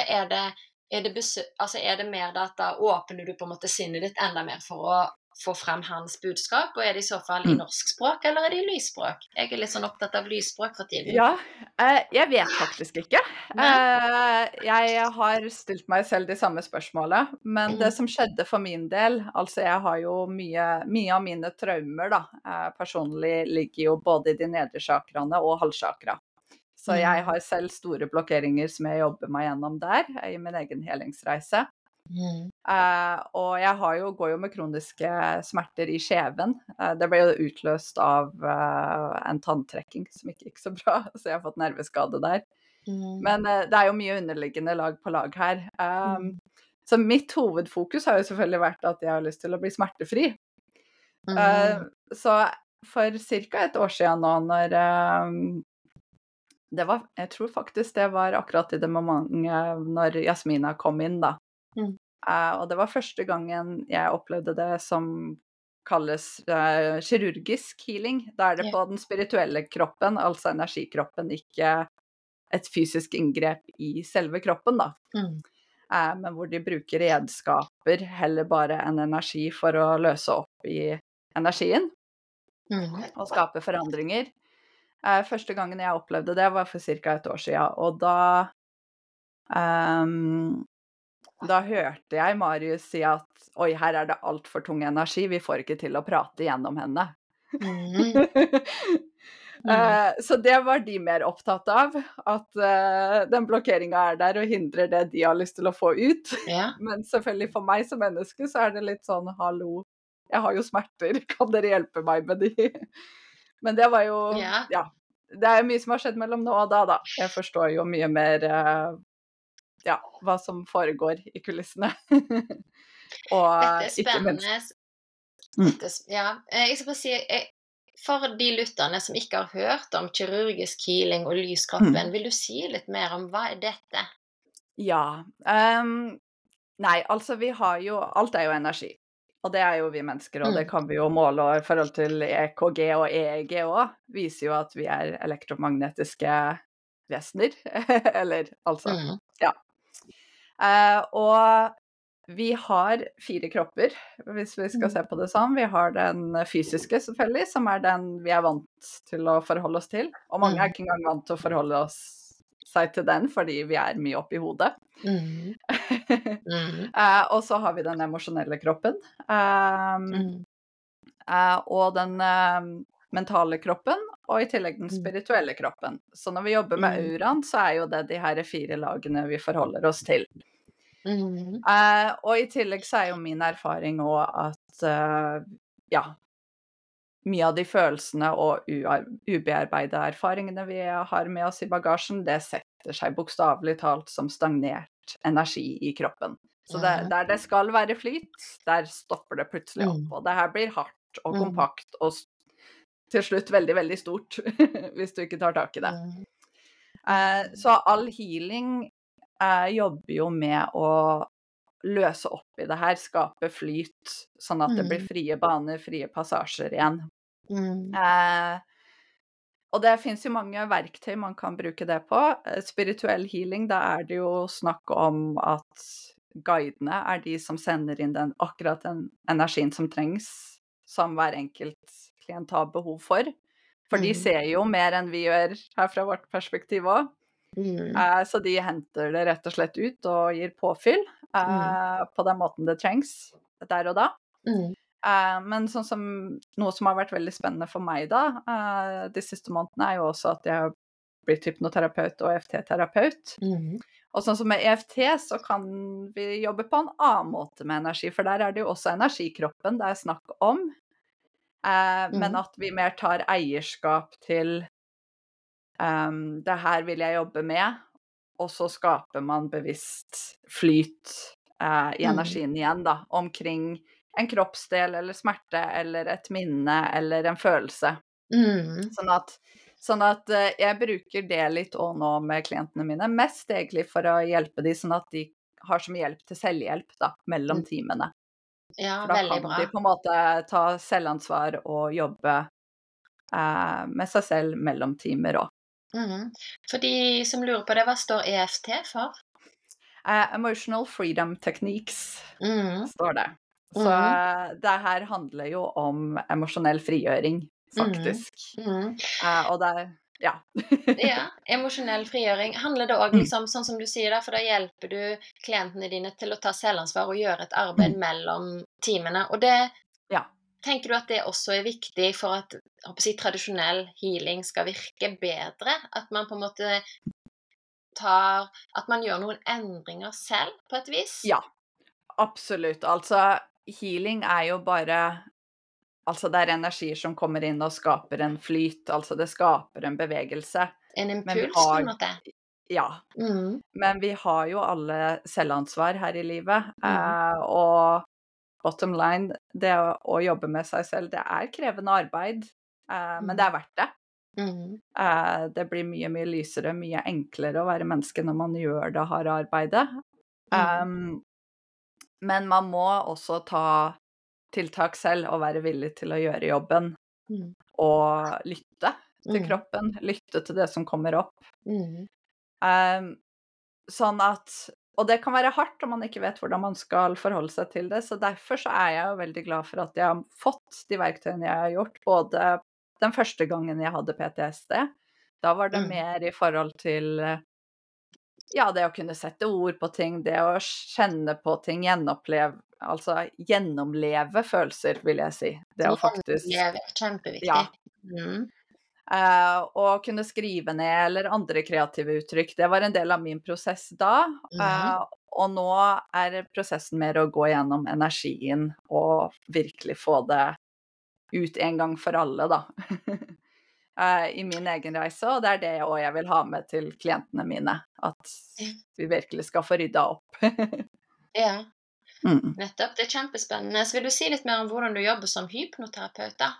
Er det mer da at da åpner du på en måte sinnet ditt enda mer for å få frem hans budskap, og er det i så fall i Mm. norsk språk, eller er det i lysspråk? Jeg er litt sånn opptatt av lysspråk for tiden. Ja, jeg vet faktisk ikke. Nei? Jeg har stilt meg selv de samme spørsmålene, men det Mhm. som skjedde for min del altså jeg har jo mye av mine traumer da, personlig ligger jo både i de nedre chakraene og halschakra. Så jeg Mhm. har selv store blokkeringer som jeg jobber meg gjennom der, i min egen helingsreise. Mhm. Og jeg går jo med kroniske smerter i kjeven. Det ble jo utløst av en tanntrekking som ikke gikk så bra, så jeg har fått nerveskade der. Mhm. Men det er jo mye underliggende lag på lag her. Mhm. Så mitt hovedfokus har jo selvfølgelig vært at jeg har lyst til å bli smertefri. Mhm. Så for ca. et år siden nå, når jeg tror faktisk det var akkurat i det momentet når Jasmina kom inn, da. Mhm. Og det var første gangen jeg opplevde det som kalles kirurgisk healing. Da er det Ja. på den spirituelle kroppen, altså energikroppen, ikke et fysisk inngrep i selve kroppen, da. Mhm. Men hvor de bruker redskaper, heller bare en energi for å løse opp i energien Mhm. og skape forandringer. Første gangen jeg opplevde det var for ca. et år siden, og da Da hørte jeg Marius si at oi, her er det alt for tung energi, vi får ikke til å prate gjennom henne. Mm. Mm. Så det var de mer opptatt av, at den blokkeringen er der og hindrer det de har lyst til å få ut. Ja. Men selvfølgelig for meg som menneske så er det litt sånn, hallo, jeg har jo smerter, kan dere hjelpe meg med de? Men det var jo, Ja. ja, det er mye som har skjedd mellom nå og da. Jeg forstår jo mye mer, ja, hva som foregår i kulissene. Dette Og er ikke minst. spennende. Ja, jeg skal bare si, for de lytterne som ikke har hørt om kirurgisk healing og lyskroppen, vil du si litt mer om hva er dette? Ja, nei, altså vi har jo, alt er jo energi. Og det er jo vi mennesker, og det kan vi jo måle, og i forhold til EKG og EEG også, viser jo at vi er elektromagnetiske vesener, eller altså, ja. Og vi har 4 kropper, hvis vi skal se på det sånn. Vi har den fysiske selvfølgelig, som er den vi er vant til å forholde oss til. Og mange er ikke engang vant til å forholde seg til den, fordi vi er mye oppe i hodet. Og så har vi den emosjonelle kroppen. Og den mentale kroppen, og i tillegg den spirituelle kroppen. Så når vi jobber med auraen, så er jo det de her 4 lagene vi forholder oss til. Og i tillegg så er jo min erfaring også at, ja, mye av de følelsene og ubearbeidede erfaringene vi har med oss i bagasjen, det setter seg bokstavelig talt som stagnert energi i kroppen. Så der det skal være flyt, der stopper det plutselig opp, og det her blir hardt og kompakt og til slutt veldig, veldig stort, hvis du ikke tar tak i det. Så all healing jobber jo med å løse opp i det her, skape flyt, sånn at det blir frie baner, frie passasjer igjen. Og det finnes jo mange verktøy man kan bruke det på. Spirituell healing, da er det jo snakk om at guidene er de som sender inn akkurat den energien som trengs, som hver enkelt klient har behov for. For de ser jo mer enn vi gjør her fra vårt perspektiv også. Så de henter det rett og slett ut og gir påfyll på den måten det trengs der og da. Men sånn som noe som har vært veldig spennende for meg da, de siste månedene er jo også at jeg har blitt hypnoterapeut og EFT-terapeut. Og sånn som med EFT så kan vi jobbe på en annen måte med energi, for der er det jo også energikroppen det er snakk om. Men at vi mer tar eierskap til det her vil jeg jobbe med, og så skaper man bevisst flyt i energien igjen da, omkring en kroppsdel eller smerte eller et minne eller en følelse. Sånn at jeg bruker det litt også nå med klientene mine, mest egentlig for å hjelpe de sånn at de har som hjelp til selvhjelp da, mellom timene. Ja, for da veldig kan bra. de på en måte ta selvansvar og jobbe med seg selv mellom timer også. For de som lurer på det, hva står EFT for? Emotional Freedom Techniques står det. Så det her handler jo om emosjonell frigjøring, faktisk. Og det ja. Ja, emosjonell frigjøring. Handler det også liksom, sånn som du sier da, for da hjelper du klientene dine til å ta selvansvar og gjøre et arbeid mellom timene. Og det tenker du at det også er viktig for at tradisjonell healing skal virke bedre? At man på en måte at man gjør noen endringer selv på et vis? Ja, absolutt. Altså, healing er jo bare altså det er energier som kommer inn og skaper en flyt, altså det skaper en bevegelse. En impuls på en måte? Ja, men vi har jo alle selvansvar her i livet, og bottom line, det å jobbe med seg selv, det er krevende arbeid, men det er verdt det. Det blir mye, mye lysere, mye enklere å være menneske når man gjør det harde arbeidet. Men man må også ta tiltak selv og være villig til å gjøre jobben og lytte til kroppen, lytte til det som kommer opp. Sånn at, og det kan være hardt om man ikke vet hvordan man skal forholde seg til det, så derfor så er jeg jo veldig glad for at jeg har fått de verktøyene jeg har gjort, både den første gangen jeg hadde PTSD, da var det mer i forhold til Ja, det å kunne sette ord på ting, det å kjenne på ting, gjennomleve følelser, vil jeg si. Det å faktisk Gjennomleve, kjempeviktig. ja. Mm. Å kunne skrive ned eller andre kreative uttrykk, det var en del av min prosess da. Mm. Og nå er prosessen mer å gå gjennom energien og virkelig få det ut en gang for alle, da. I min egen reise, og det er det også jeg vil ha med til klientene mine. At vi virkelig skal få rydda opp. Ja, Mm. nettopp. Det er kjempespennende. Så vil du si litt mer om hvordan du jobber som hypnoterapeut, da?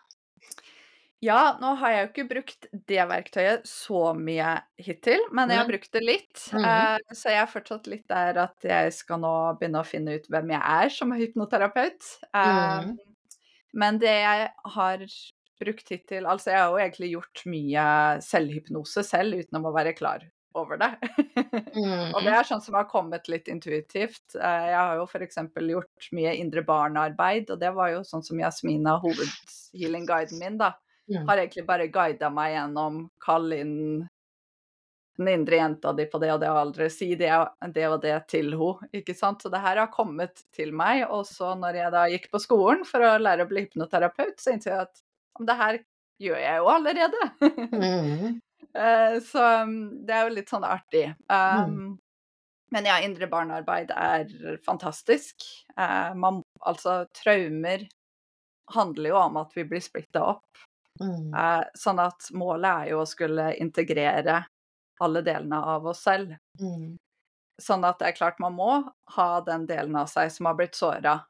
Ja, nå har jeg jo ikke brukt det verktøyet så mye hittil, men jeg har brukt det litt. Mm. Så jeg er fortsatt litt der at jeg skal nå begynne å finne ut hvem jeg er som hypnoterapeut. Mm. Men det jeg har brukt hittil, altså jeg har jo egentlig gjort mye selvhypnose selv uten å være klar over det. Og det Mm. er sånn som har kommet litt intuitivt. Jeg har jo for eksempel gjort mye indre barnearbeid, og det var jo sånn som Jasmina, hovedhealing-guiden min, da, Mm. har egentlig bare guidet meg gjennom, kall inn den indre jenta di på det og det aldri, si det og det til henne, ikke sant? Så det her har kommet til meg, og så når jeg da gikk på skolen for å lære å bli hypnoterapeut, så innså jeg at det her gjør jeg jo allerede. Mm. Så det er jo litt sånn artig. Mm. Men ja, indre barnearbeid er fantastisk. Altså, traumer handler jo om at vi blir splittet opp. Mm. Sånn at målet er jo å skulle integrere alle delene av oss selv. Mm. Sånn at det er klart man må ha den delen av seg som har blitt såret,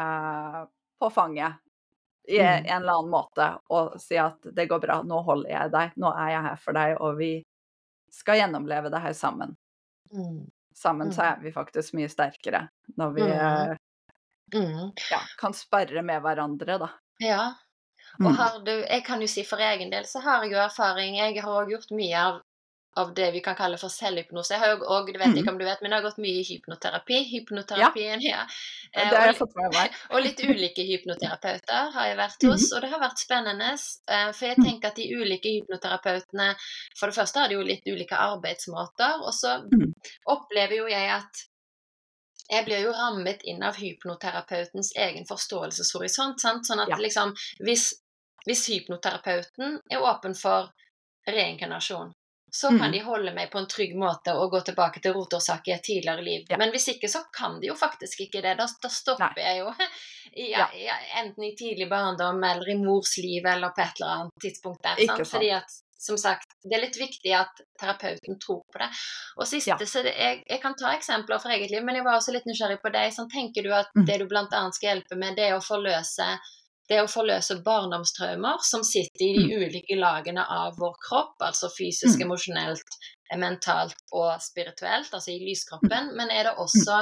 på fanget i en eller annen måte, og si at det går bra, nå holder jeg deg, nå er jeg her for deg, og vi skal gjennomleve det her sammen. Mm. Sammen så er vi faktisk mye sterkere når vi Mm. kan sparre med hverandre, da. Ja. Og jeg kan jo si for egen del så har jeg jo erfaring. Jeg har også gjort mye av det vi kan kalle for selvhypnose. Jeg har jo også, det vet jeg ikke om du vet, men jeg har gått mye i hypnoterapi. Hypnoterapien, ja. Det har jeg fått med meg. Og litt ulike hypnoterapeuter har jeg vært hos, og det har vært spennende. For jeg tenker at de ulike hypnoterapeutene, for det første har de jo litt ulike arbeidsmåter, og så opplever jo jeg at jeg blir jo rammet inn av hypnoterapeutens egen forståelseshorisont, sant? Sånn at liksom, hvis hypnoterapeuten er åpen for reinkarnasjon, så kan de holde meg på en trygg måte og gå tilbake til rotårsak i et tidligere liv. Men hvis ikke, så kan de jo faktisk ikke det. Da stopper jeg jo enten i tidlig barndom eller i mors liv eller på et eller annet tidspunkt der. Sant? Fordi at, som sagt, det er litt viktig at terapeuten tror på det. Og siste, så jeg kan ta eksempler fra eget liv, men jeg var også litt nysgjerrig på deg. Sånn, tenker du at det du blant annet skal hjelpe med, det er å forløse barndomstraumer som sitter i de ulike lagene av vår kropp, altså fysisk, emosjonelt, mentalt og spirituelt, altså i lyskroppen, men er det også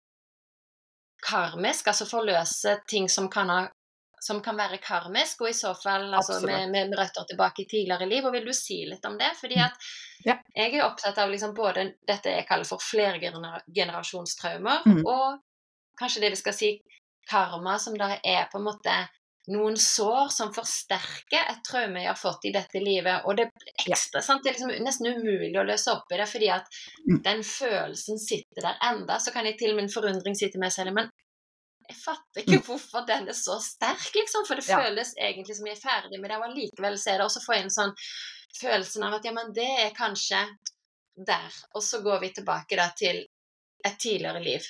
karmisk, altså forløse ting som kan være karmisk, og i så fall altså, med røtter tilbake i tidligere liv, og vil du si litt om det? Fordi at jeg er opptatt av liksom både dette jeg kaller for flergenerasjonstraumer, og kanskje det vi skal si karma, som da er på en måte noen sår som forsterker et traume jeg har fått i dette livet, og det er ekstra, sant? Det er liksom nesten umulig å løse opp i det, fordi at den følelsen sitter der enda, så kan jeg til min forundring si til meg selv, men jeg fatter ikke hvorfor den er så sterk, liksom, for det føles egentlig som jeg er ferdig med det, og likevel ser det, og så får jeg en sånn følelsen av at, ja, men det er kanskje der, og så går vi tilbake da til et tidligere liv.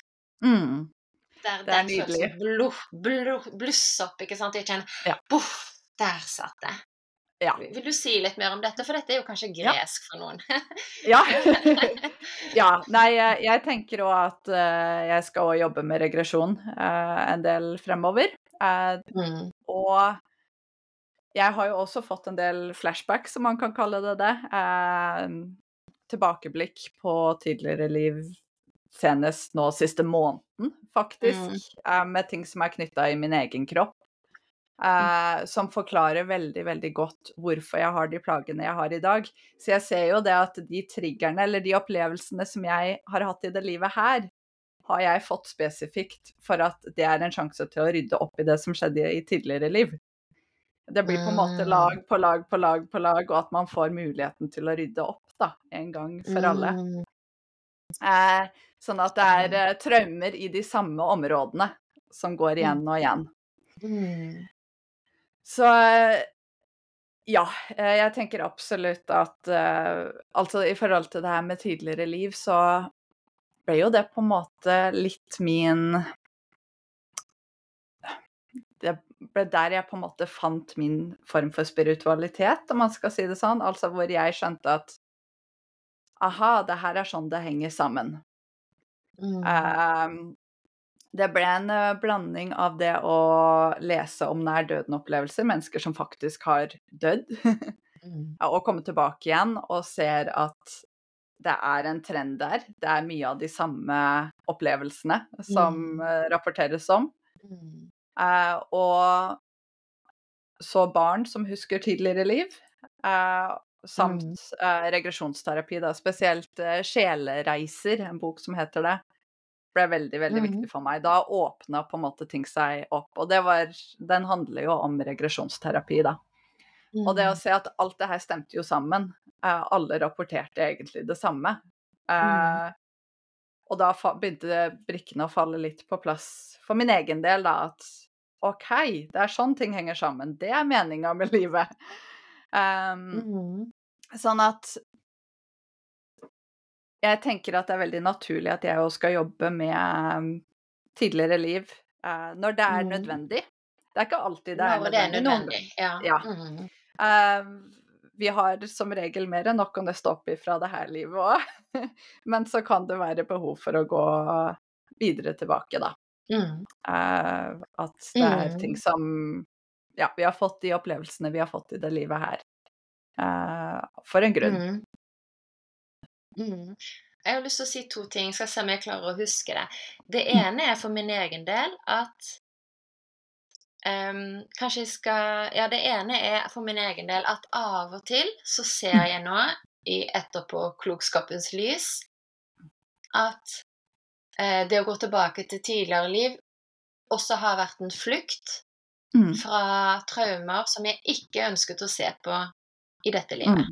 Der den følelsen blusser opp, ikke sant? Jeg kjenner, boff, der satt det. Vil du si litt mer om dette? For dette er jo kanskje gresk for noen. Nei, jeg tenker også at jeg skal også jobbe med regresjon en del fremover. Og jeg har jo også fått en del flashback, som man kan kalle det. Tilbakeblikk på tidligere liv, senest nå siste måneden, faktisk, med ting som er knyttet i min egen kropp, som forklarer veldig, veldig godt hvorfor jeg har de plagene jeg har i dag. Så jeg ser jo det at de triggerne, eller de opplevelsene som jeg har hatt i det livet her, har jeg fått spesifikt for at det er en sjanse til å rydde opp i det som skjedde i tidligere liv. Det blir på en måte lag på lag på lag på lag, og at man får muligheten til å rydde opp da, en gang for alle. Sånn at det traumer i de samme områdene som går igjen og igjen. Mm. Så ja, jeg tenker absolutt at altså i forhold til det her med tidligere liv, så ble jo det på en måte litt det ble der jeg på en måte fant min form for spiritualitet, om man skal si det sånn. Altså hvor jeg skjønte at aha, det her sånn det henger sammen. Mm. Det ble en blanding av det å lese om nær døden-opplevelser, mennesker som faktisk har dødd, Mm. og komme tilbake igjen og ser at det en trend der. Det mye av de samme opplevelsene som rapporteres om. Mm. Og så barn som husker tidligere liv, samt regresjonsterapi, da, spesielt Sjelereiser, en bok som heter det, ble veldig, veldig viktig for meg. Da åpnet på en måte ting seg opp, og den handler jo om regresjonsterapi da. Og det å se at alt det her stemte jo sammen, alle rapporterte egentlig det samme. Og da begynte brikkene å falle litt på plass for min egen del da, at ok, det sånn ting henger sammen, det meningen med livet. Sånn at jeg tenker at det veldig naturlig at jeg også skal jobbe med tidligere liv, når det nødvendig. Det ikke alltid det Når det nødvendig. ja. Vi har som regel mer enn nok å nøste opp ifra det her livet også. Men så kan det være behov for å gå videre tilbake da. At det ting som, ja, vi har fått de opplevelsene vi har fått i det livet her. For en grunn. Jeg har lyst til å si 2 ting, skal se om jeg klarer å huske det. Det ene for min egen del at kanskje jeg skal ja, det ene for min egen del at av og til så ser jeg nå i etterpåklokskapens lys at det å gå tilbake til tidligere liv også har vært en flukt fra traumer som jeg ikke ønsket å se på i dette livet.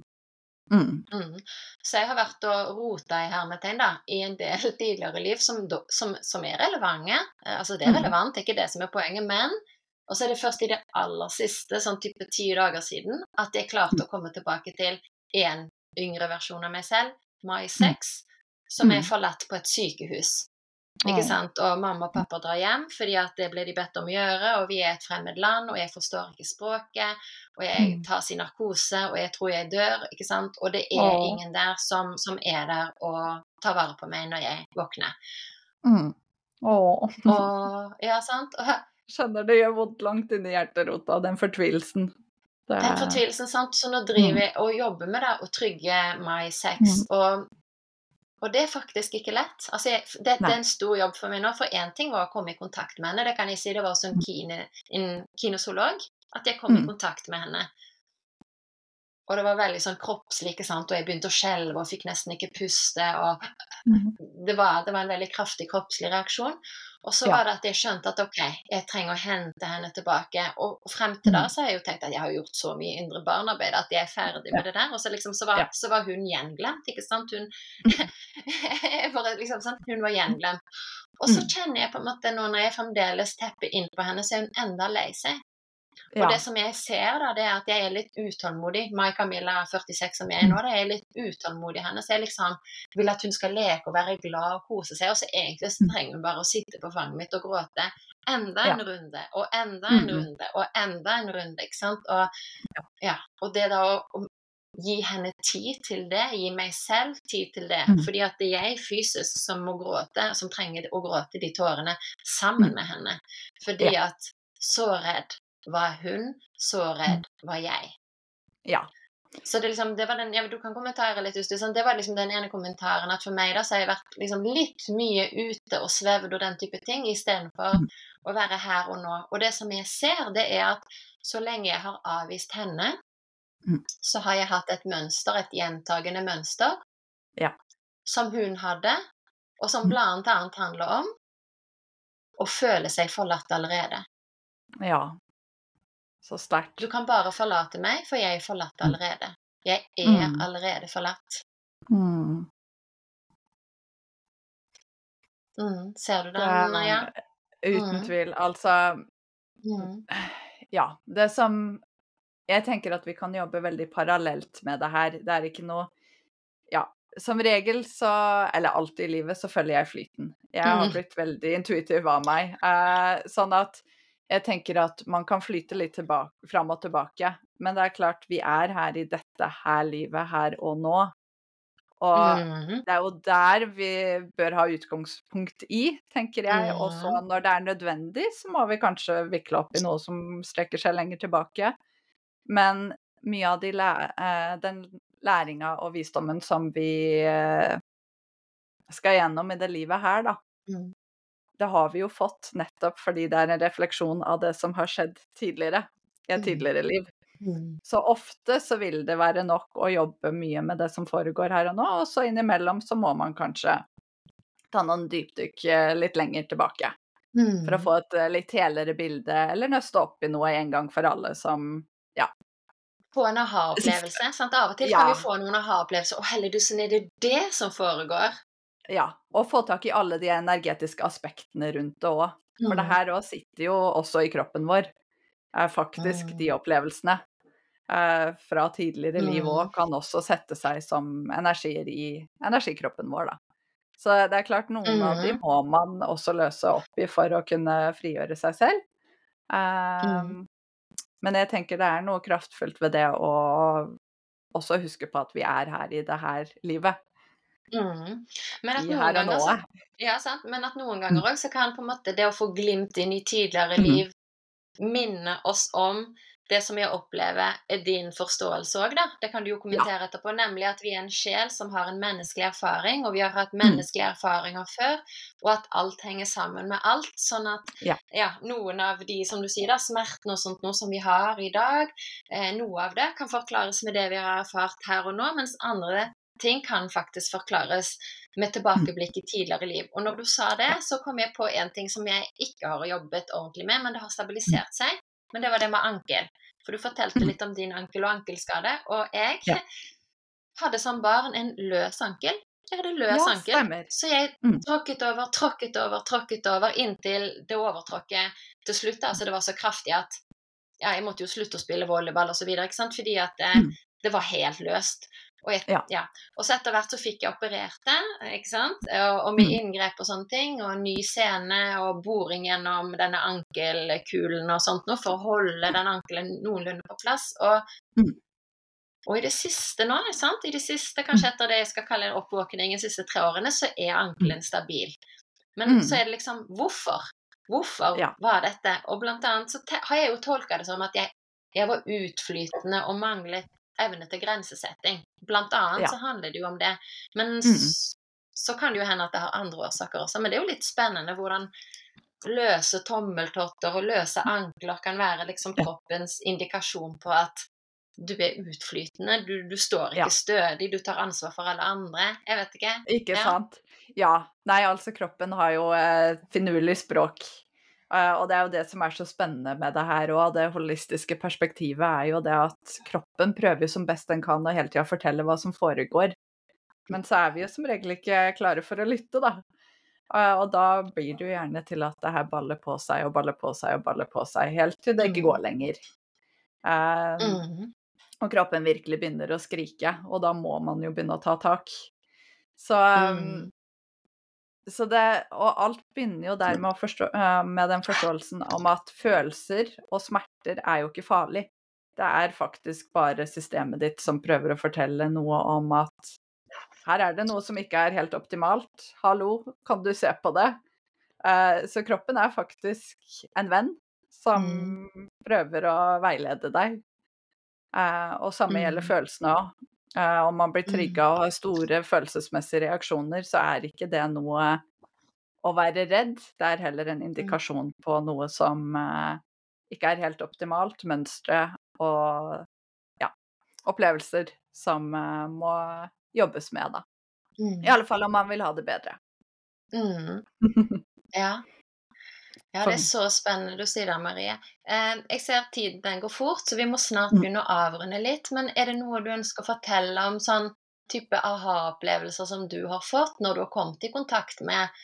Så jeg har vært og rota i hermetegn da, i en del tidligere liv som relevante. Altså det relevant, det ikke det som poenget, men og så det først i det aller siste, sånn type 10 dager siden, at jeg klarte å komme tilbake til en yngre versjon av meg selv, Mai 6, som forlatt på et sykehus. Ikke sant? Og mamma og pappa drar hjem, fordi at det ble de bedt om å gjøre, og vi et fremmed land, og jeg forstår ikke språket, og jeg tar sin narkose, og jeg tror jeg dør, ikke sant? Og det ingen der som der og tar vare på meg når jeg våkner. Og, ja, sant? Skjønner det gjør vondt langt inn i hjerterota, den fortvilelsen. Den fortvilelsen, sant? Så nå driver jeg og jobber med det, og trygger Mai 6, og det faktisk ikke lett. Altså, det en stor jobb for meg nå, for en ting var å komme i kontakt med henne, det kan jeg si, det var som en kinosolog, at jeg kom i kontakt med henne. Og det var veldig sånn kroppslig, ikke sant, og jeg begynte å skjelve og fikk nesten ikke puste, og det var en veldig kraftig kroppslig reaksjon. Og så var det at jeg skjønte at ok, jeg trenger å hente henne tilbake, og frem til da så har jeg jo tenkt at jeg har gjort så mye indre barnearbeid at jeg ferdig med det der, og så liksom så var hun gjenglemt, ikke sant, hun bare liksom sånn, hun var gjenglemt. Og så kjenner jeg på en måte nå når jeg fremdeles tepper inn på henne, så hun enda lei seg. Og det som jeg ser da, det at jeg litt utålmodig. Mai Camilla 46 som jeg nå, det jeg litt utålmodig henne, så jeg liksom vil at hun skal leke og være glad og kose seg, og så egentlig så trenger hun bare å sitte på fanget mitt og gråte enda en runde, og enda en runde, og enda en runde, ikke sant? Og det da å gi henne tid til det, gi meg selv tid til det, fordi at det jeg fysisk som må gråte, som trenger å gråte de tårene sammen med henne, fordi at så redd var hun, så redd var jeg. Ja. Så det liksom, det var den, du kan kommentere litt, sånn, det var liksom den ene kommentaren, at for meg da, så har jeg vært liksom litt mye ute og svevd og den type ting, i stedet for å være her og nå. Og det som jeg ser, det at så lenge jeg har avvist henne, så har jeg hatt et mønster, et gjentagende mønster, som hun hadde, og som blant annet handler om å føle seg forlatt allerede. Ja. Så sterkt. Du kan bare forlate meg, for jeg forlatt allerede. Jeg allerede forlatt. Ser du Det den? Ja. uten Mm, tvil. Altså, mm, ja, det som jeg tenker at vi kan jobbe veldig parallelt med det her. Det er ikke noe ja, som regel så eller alltid i livet så følger jeg flyten. Jeg har mm, blitt veldig intuitiv av meg, sånn at jeg tenker at man kan flyte litt fram og tilbake, men det er klart vi er her i dette her livet her og nå, og mm, det er jo der vi bør ha utgangspunkt i, tenker jeg, og så mm, når det er nødvendig, så må vi kanskje vikle opp i noe som strekker seg lenger tilbake. Men mye av den læringa og visdommen som vi skal gjennom i det livet her, da, mm, det har vi jo fått nettopp fordi det er en refleksjon av det som har skjedd tidligere, i et mm, tidligere liv. mm, Så ofte så vil det være nok å jobbe mye med det som foregår her og nå, og så innimellom så må man kanskje ta noen dypdykk litt lenger tilbake, for å mm. få et litt helere bilde, eller nøste opp i noe en gang for alle som ja. Få en aha-opplevelse, sant? Av og til kan vi Ja. få noen aha-opplevelser. Å, heldigdussen, er det det som foregår? Ja, og få tak i alle de energetiske aspektene rundt det òg. For det Mm, her òg sitter jo også i kroppen vår, faktisk mm, de opplevelsene fra tidligere liv mm, òg kan også sette seg som energier i energikroppen vår, da. Så det er klart noen av de mm, må man også løse opp i for å kunne frigjøre seg selv. mm, Men jeg tenker det er noe kraftfullt ved det å også huske på at vi er her i det her livet, mm. Men at i noen her og ganger så nået. ja, sant, men at noen Mm, ganger òg så kan på en måte det å få glimt inn i tidligere mm. liv minne oss om det som jeg opplever er din forståelse òg, da. Det kan du jo Ja. kommentere etterpå, nemlig at vi er en sjel som har en menneskelig erfaring, og vi har hatt Mm. menneskelige erfaringer før, og at alt henger sammen med alt. Sånn at Ja. ja, noen av de, som du sier, da, smertene og sånt noe som vi har i dag, noe av det kan forklares med det vi har erfart her og nå, mens andre ting kan faktisk forklares med Mm. tilbakeblikk i tidligere liv. Og når du sa det, Ja. så kom jeg på en ting som jeg ikke har jobbet ordentlig med, men det har Mm. stabilisert seg. Men det var det med ankel. For du fortalte Mm. litt om din ankel og ankelskade, og jeg Ja. hadde som barn en løs ankel. Jeg hadde løs Ja, ankel, stemmer. så jeg Mm. tråkket over inntil det overtråkket til slutt. Altså det var så kraftig at ja, jeg måtte jo slutte å spille volleyball og så videre, ikke sant? Fordi at Mm. det var helt løst. Og, Ja. ja. Og så etter hvert så fikk jeg operert det, ikke sant? Og med Mm. inngrep og sånne ting, og ny sene og boring gjennom denne ankelkulen og sånt noe, for å holde den ankelen noenlunde på plass. Mm. Og i det siste nå, ikke sant? I det siste, Mm. kanskje etter det jeg skal kalle en oppvåkning de siste 3 årene, så er Mm. ankelen stabil. Men så Mm. er det liksom hvorfor? Hvorfor Ja. var dette? Og blant annet så har jeg jo tolka det som at jeg var utflytende og manglet evne til grensesetting. Blant annet Ja. så handler det jo om det. Men Mm. så kan det jo hende at det har andre årsaker også. Men det er jo litt spennende hvordan løse tommeltotter og løse ankler kan være liksom Ja. kroppens indikasjon på at du er utflytende, du står Ja. ikke stødig, du tar ansvar for alle andre. Jeg vet ikke. Ikke Ja. sant? Ja. Nei, altså kroppen har jo finurlig språk. Og det er jo det som er så spennende med det her òg. Det holistiske perspektivet er jo det at kroppen prøver som best den kan å hele tida fortelle hva som foregår. Men så er vi jo som regel ikke klare for å lytte, da. Og da blir det jo gjerne til at det her baller på seg og baller på seg og baller på seg, helt til det ikke Mm. går lenger. Eh, Mm. og kroppen virkelig begynner å skrike, og da må man jo begynne å ta tak. Så, Mm. så det Og alt begynner jo der med, med den forståelsen om at følelser og smerter er jo ikke farlig. Det er faktisk bare systemet ditt som prøver å fortelle noe om at her er det noe som ikke er helt optimalt. Hallo, kan du se på det? Så kroppen er faktisk en venn Mm. som prøver å veilede deg. Og samme gjelder Mm. følelsene òg. Om man blir Mm. trigga og har store følelsesmessige reaksjoner, så er ikke det noe å være redd. Det er heller en Mm. indikasjon på noe som ikke er helt optimalt. Mønstre og ja, opplevelser som må jobbes med, da. I Mm. alle fall om man vil ha det bedre. Mm. Ja. Ja, det er Sånn. så spennende du sier det, Marie. Jeg ser tiden den går fort, så vi må snart Mm. begynne å avrunde litt. Men er det noe du ønsker å fortelle om sånn type aha-opplevelser som du har fått når du har kommet i kontakt med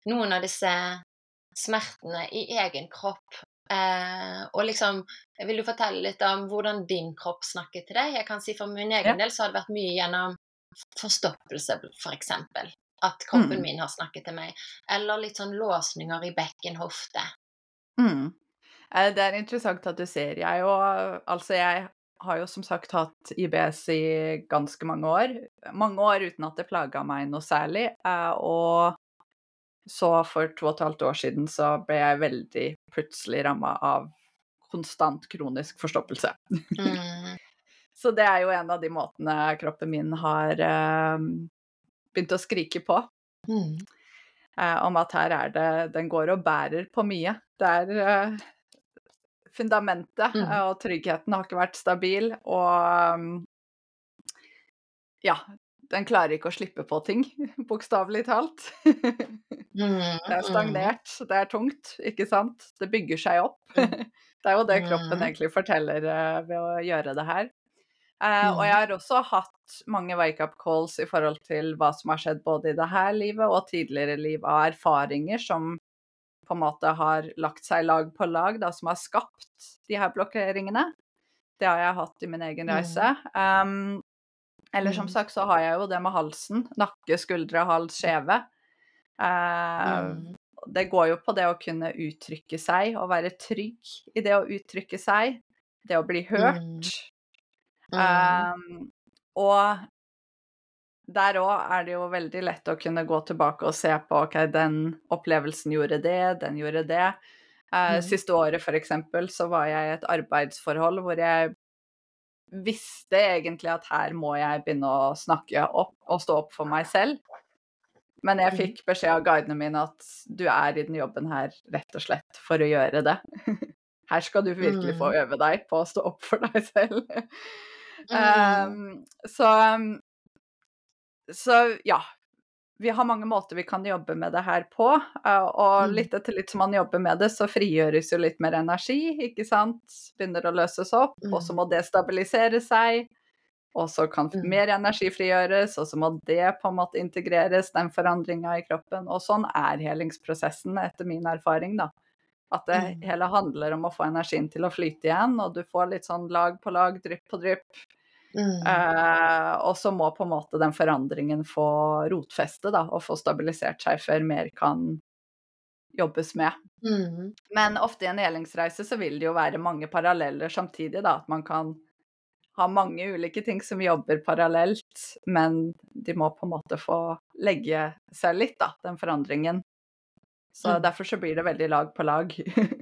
noen av disse smertene i egen kropp. Og liksom, vil du fortelle litt om hvordan din kropp snakker til deg? Jeg kan si for min Ja. egen del så har det vært mye gjennom forstoppelse, for eksempel. At kroppen Mm. min har snakket til meg. Eller litt sånn låsninger i bekken, hofte. Mm. Det er interessant at du sier. Jeg har jo som sagt hatt IBS i ganske mange år. Mange år uten at det plaga meg noe særlig. Og så for 2,5 år siden så ble jeg veldig plutselig ramma av konstant kronisk forstoppelse. Mm. Så det er jo en av de måtene kroppen min har begynt å skrike på. Mm. Om at her er det den går og bærer på mye. Det er fundamentet og tryggheten har ikke vært stabil, og ja, den klarer ikke å slippe på ting, bokstavelig talt. Det er stagnert, det er tungt, ikke sant? Det bygger seg opp. Det er jo det kroppen egentlig forteller ved å gjøre det her. Og jeg har også hatt mange wake-up calls i forhold til hva som har skjedd både i dette livet og tidligere liv av erfaringer som på en måte har lagt seg lag på lag, da, som har skapt de her blokkeringene. Det har jeg hatt i min egen reise. Eller som sagt så har jeg jo det med halsen, nakke, skuldre, hals, skjeve. Det går jo på det å kunne uttrykke seg, og være trygg i det å uttrykke seg, det å bli hørt. Og der også er det jo veldig lett å kunne gå tilbake og se på, ok, den opplevelsen gjorde det, den gjorde det. Siste året for eksempel så var jeg i et arbeidsforhold hvor jeg visste egentlig at her må jeg begynne å snakke opp og stå opp for meg selv. Men jeg fikk beskjed av guidene mine at du er i den jobben her rett og slett for å gjøre det. Her skal du virkelig få øve deg på å stå opp for deg selv. Så ja, vi har mange måter vi kan jobbe med det her på, og litt etter litt som man jobber med det, så frigjøres jo litt mer energi, ikke sant? Begynner å løses opp, og så må det stabilisere seg, og så kan mer energi frigjøres, og så må det på en måte integreres, den forandringen i kroppen, og sånn er helingsprosessen etter min erfaring da. At det hele handler om å få energien til å flyte igjen, og du får litt sånn lag på lag, drypp på drypp. Og så må på en måte den forandringen få rotfeste da, og få stabilisert seg før mer kan jobbes med. Men ofte i en helingsreise så vil det jo være mange paralleller samtidig da, at man kan ha mange ulike ting som jobber parallelt, men de må på en måte få legge seg litt da, den forandringen. Så derfor så blir det veldig lag på lag.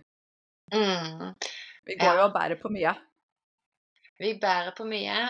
Vi går jo og bærer på mye. Vi bærer på mye,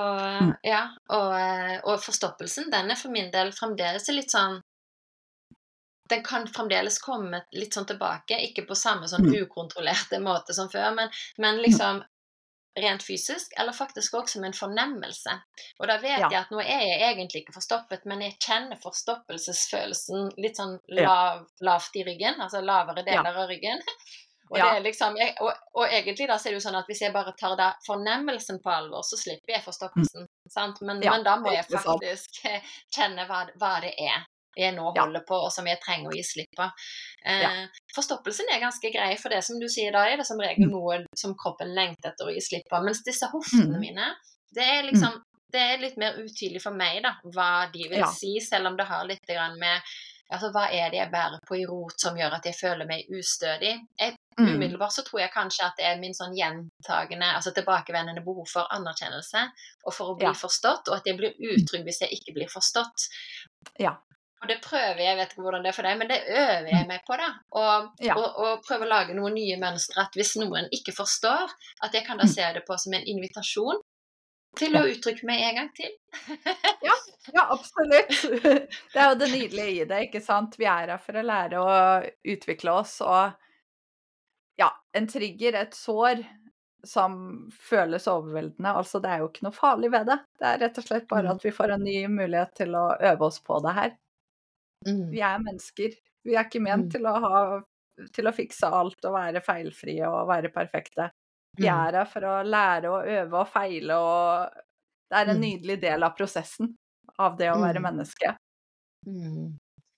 og forstoppelsen, den er for min del fremdeles litt sånn, den kan fremdeles komme litt sånn tilbake, ikke på samme sånn ukontrollerte måte som før, men liksom rent fysisk, eller faktisk også som en fornemmelse. Og da vet jeg at nå er jeg egentlig ikke forstoppet, men jeg kjenner forstoppelsesfølelsen litt sånn lavt i ryggen, altså lavere deler av ryggen. Og det er liksom, og egentlig da så er det jo sånn at hvis jeg bare tar da fornemmelsen på alvor, så slipper jeg forstoppelsen, sant? Men da må jeg faktisk kjenne hva det er jeg nå holder på, og som jeg trenger å gi slipp på. Forstoppelsen er ganske grei, for det som du sier da, er det som regel noe som kroppen lengter etter å gi slipp på. Mens disse hoftene mine, det er liksom, det er litt mer utydelig for meg da, hva de vil si, selv om det har litt grann med, altså hva er det jeg bærer på i rot som gjør at jeg føler meg ustødig. Umiddelbart så tror jeg kanskje at det er min sånn gjentagende, altså tilbakevendende behov for anerkjennelse, og for å bli forstått, og at jeg blir utrygg hvis jeg ikke blir forstått. Og det prøver jeg, vet ikke hvordan det er for deg, men det øver jeg meg på da, og prøve å lage noen nye mønstre, at hvis noen ikke forstår, at jeg kan da se det på som en invitasjon til å uttrykke meg en gang til. Ja, absolutt. Det er jo det nydelige i det, ikke sant? Vi er her for å lære å utvikle oss, og en trigger, et sår som føles overveldende, altså det er jo ikke noe farlig ved det. Det er rett og slett bare at vi får en ny mulighet til å øve oss på det her. Vi er mennesker. Vi er ikke ment til å fikse alt og være feilfrie og være perfekte. Vi er her for å lære å øve og feile, og det er en nydelig del av prosessen av det å være menneske.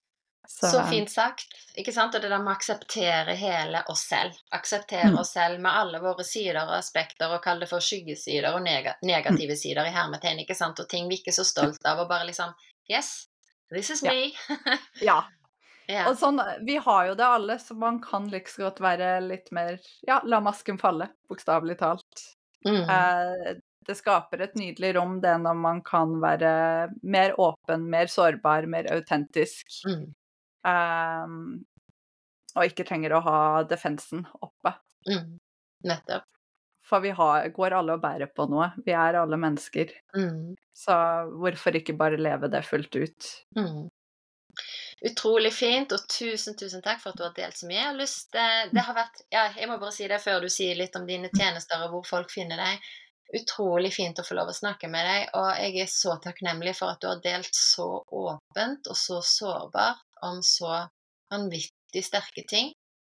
Så fint sagt, ikke sant? Og det der med å akseptere hele oss selv. Akseptere mm, oss selv med alle våre sider og aspekter, og kalle det for skyggesider og mm, negative sider i hermetegn, ikke sant? Og ting vi ikke er så stolt av, og bare liksom, yes, this is ja. me. Ja. Ja. Og sånn, vi har jo det alle, så man kan like så godt være litt mer, ja, la masken falle, bokstavelig talt. Mm, Det skaper et nydelig rom, det når man kan være mer åpen, mer sårbar, mer autentisk, mm, ehm, og ikke trenger å ha defensen oppe. mm. Nettopp. For vi går alle og bærer på noe. Vi er alle mennesker. Mm, Så hvorfor ikke bare leve det fullt ut? mm. Utrolig fint, og tusen takk for at du har delt så mye. Jeg har lyst, det har vært, ja, jeg må bare si det før du sier litt om dine tjenester og hvor folk finner deg. Utrolig fint å få lov å snakke med deg, og jeg er så takknemlig for at du har delt så åpent og så sårbart om så vanvittig sterke ting.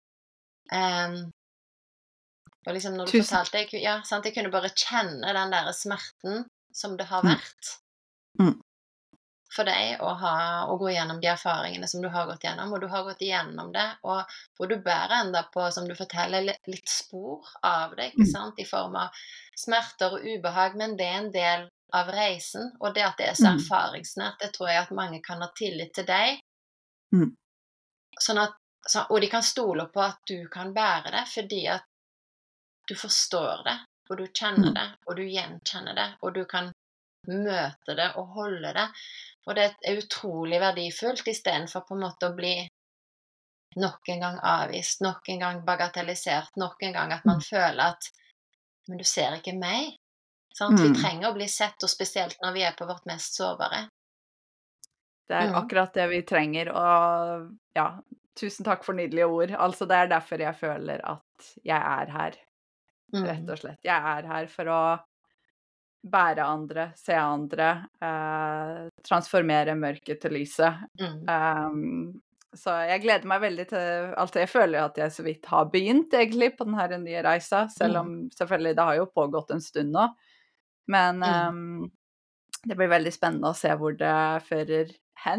Og liksom når du Tusen fortalte, ja, sant, jeg kunne bare kjenne den der smerten som det har mm, vært mm, for deg å gå gjennom de erfaringene som du har gått gjennom, og du har gått igjennom det, og du bærer enda på, som du forteller, litt spor av det, ikke mm, sant, i form av smerter og ubehag, men det er en del av reisen, og det at det er så mm, erfaringsnært, det tror jeg at mange kan ha tillit til deg, mm, sånn at, og de kan stole på at du kan bære det, fordi at du forstår det, og du kjenner mm, det, og du gjenkjenner det, og du kan møte det og holde det. Og det er utrolig verdifullt, istedenfor på en måte å bli nok en gang avvist, nok en gang bagatellisert, nok en gang at man mm, føler at men du ser ikke meg. Sant? Vi mm. trenger å bli sett, og spesielt når vi er på vårt mest sårbare. Det er Mm, akkurat det vi trenger, og ja, tusen takk for nydelige ord. Altså, det er derfor jeg føler at jeg er her, rett mm, og slett. Jeg er her for å bære andre, se andre, transformere mørket til lyset. mm, Så jeg gleder meg veldig til alt. Jeg føler jo at jeg så vidt har begynt egentlig på den her nye reisa, selv mm, om selvfølgelig det har jo pågått en stund nå. Men mm. det blir veldig spennende å se hvor det fører hen.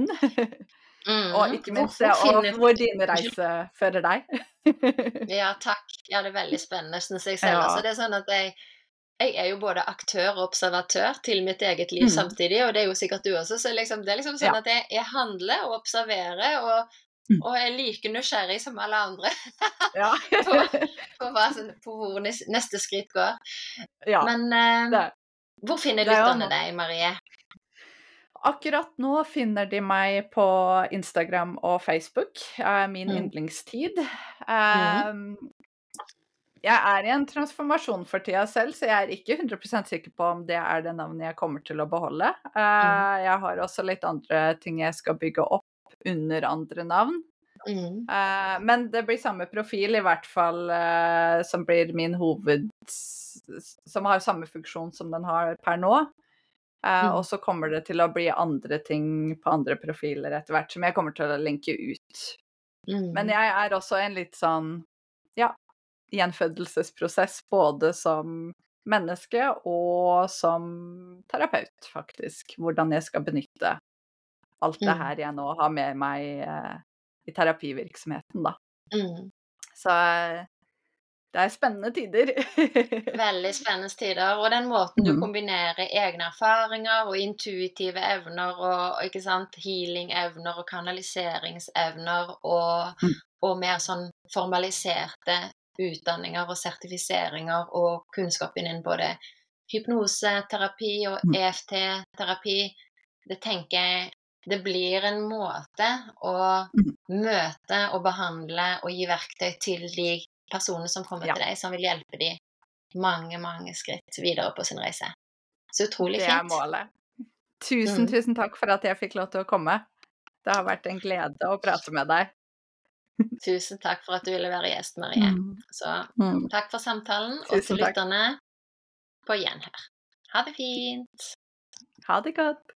Og ikke minst Hvor det, og finner hvor din reise fører deg. Ja, takk. Ja, det er veldig spennende, synes jeg selv. Altså, Ja. det er sånn at jeg er jo både aktør og observatør til mitt eget liv Mm. samtidig, og det er jo sikkert du også, så liksom, det er liksom Ja. sånn at jeg handler og observerer, Mm. og er like nysgjerrig som alle andre Ja. på, på hvor neste skritt går. Ja. Men Det hvor finner det er jo lytterne noe. deg, Marie? Akkurat nå finner de meg på Instagram og Facebook, min Mm, yndlingstid. mm, Jeg er i en transformasjon for tida selv, så jeg er ikke 100 sikker på om det er det navnet jeg kommer til å beholde. mm, Jeg har også litt andre ting jeg skal bygge opp under andre navn. mm, Men det blir samme profil, i hvert fall, som blir min som har samme funksjon som den har per nå. Og mm, så kommer det til å bli andre ting på andre profiler etter hvert, som jeg kommer til å linke ut. Men mm, jeg er også en litt sånn, ja, gjenfødelsesprosess, både som menneske og som terapeut, faktisk. Hvordan jeg skal benytte alt det mm, her jeg nå har med meg i terapivirksomheten, da. mm. Så det er spennende tider. Veldig spennende tider, og den måten du Mm, kombinerer egne erfaringer og intuitive evner og ikke sant, healing-evner og kanaliseringsevner mm, og mer sånn formaliserte utdanninger og sertifiseringer og kunnskap innen både hypnoseterapi og mm, EFT-terapi, det tenker jeg det blir en måte å mm. møte og behandle og gi verktøy til de personene som kommer Ja, til deg, som vil hjelpe de mange skritt videre på sin reise. Så utrolig det er fint. målet. Tusen, Mm. tusen takk for at jeg fikk lov til å komme. Det har vært en glede å prate med deg. Tusen takk for at du ville være gjest, Marie. Mm, Så mm. takk for samtalen, og Tusen til takk. lytterne, på gjenhør. Ha det fint! Ha det godt.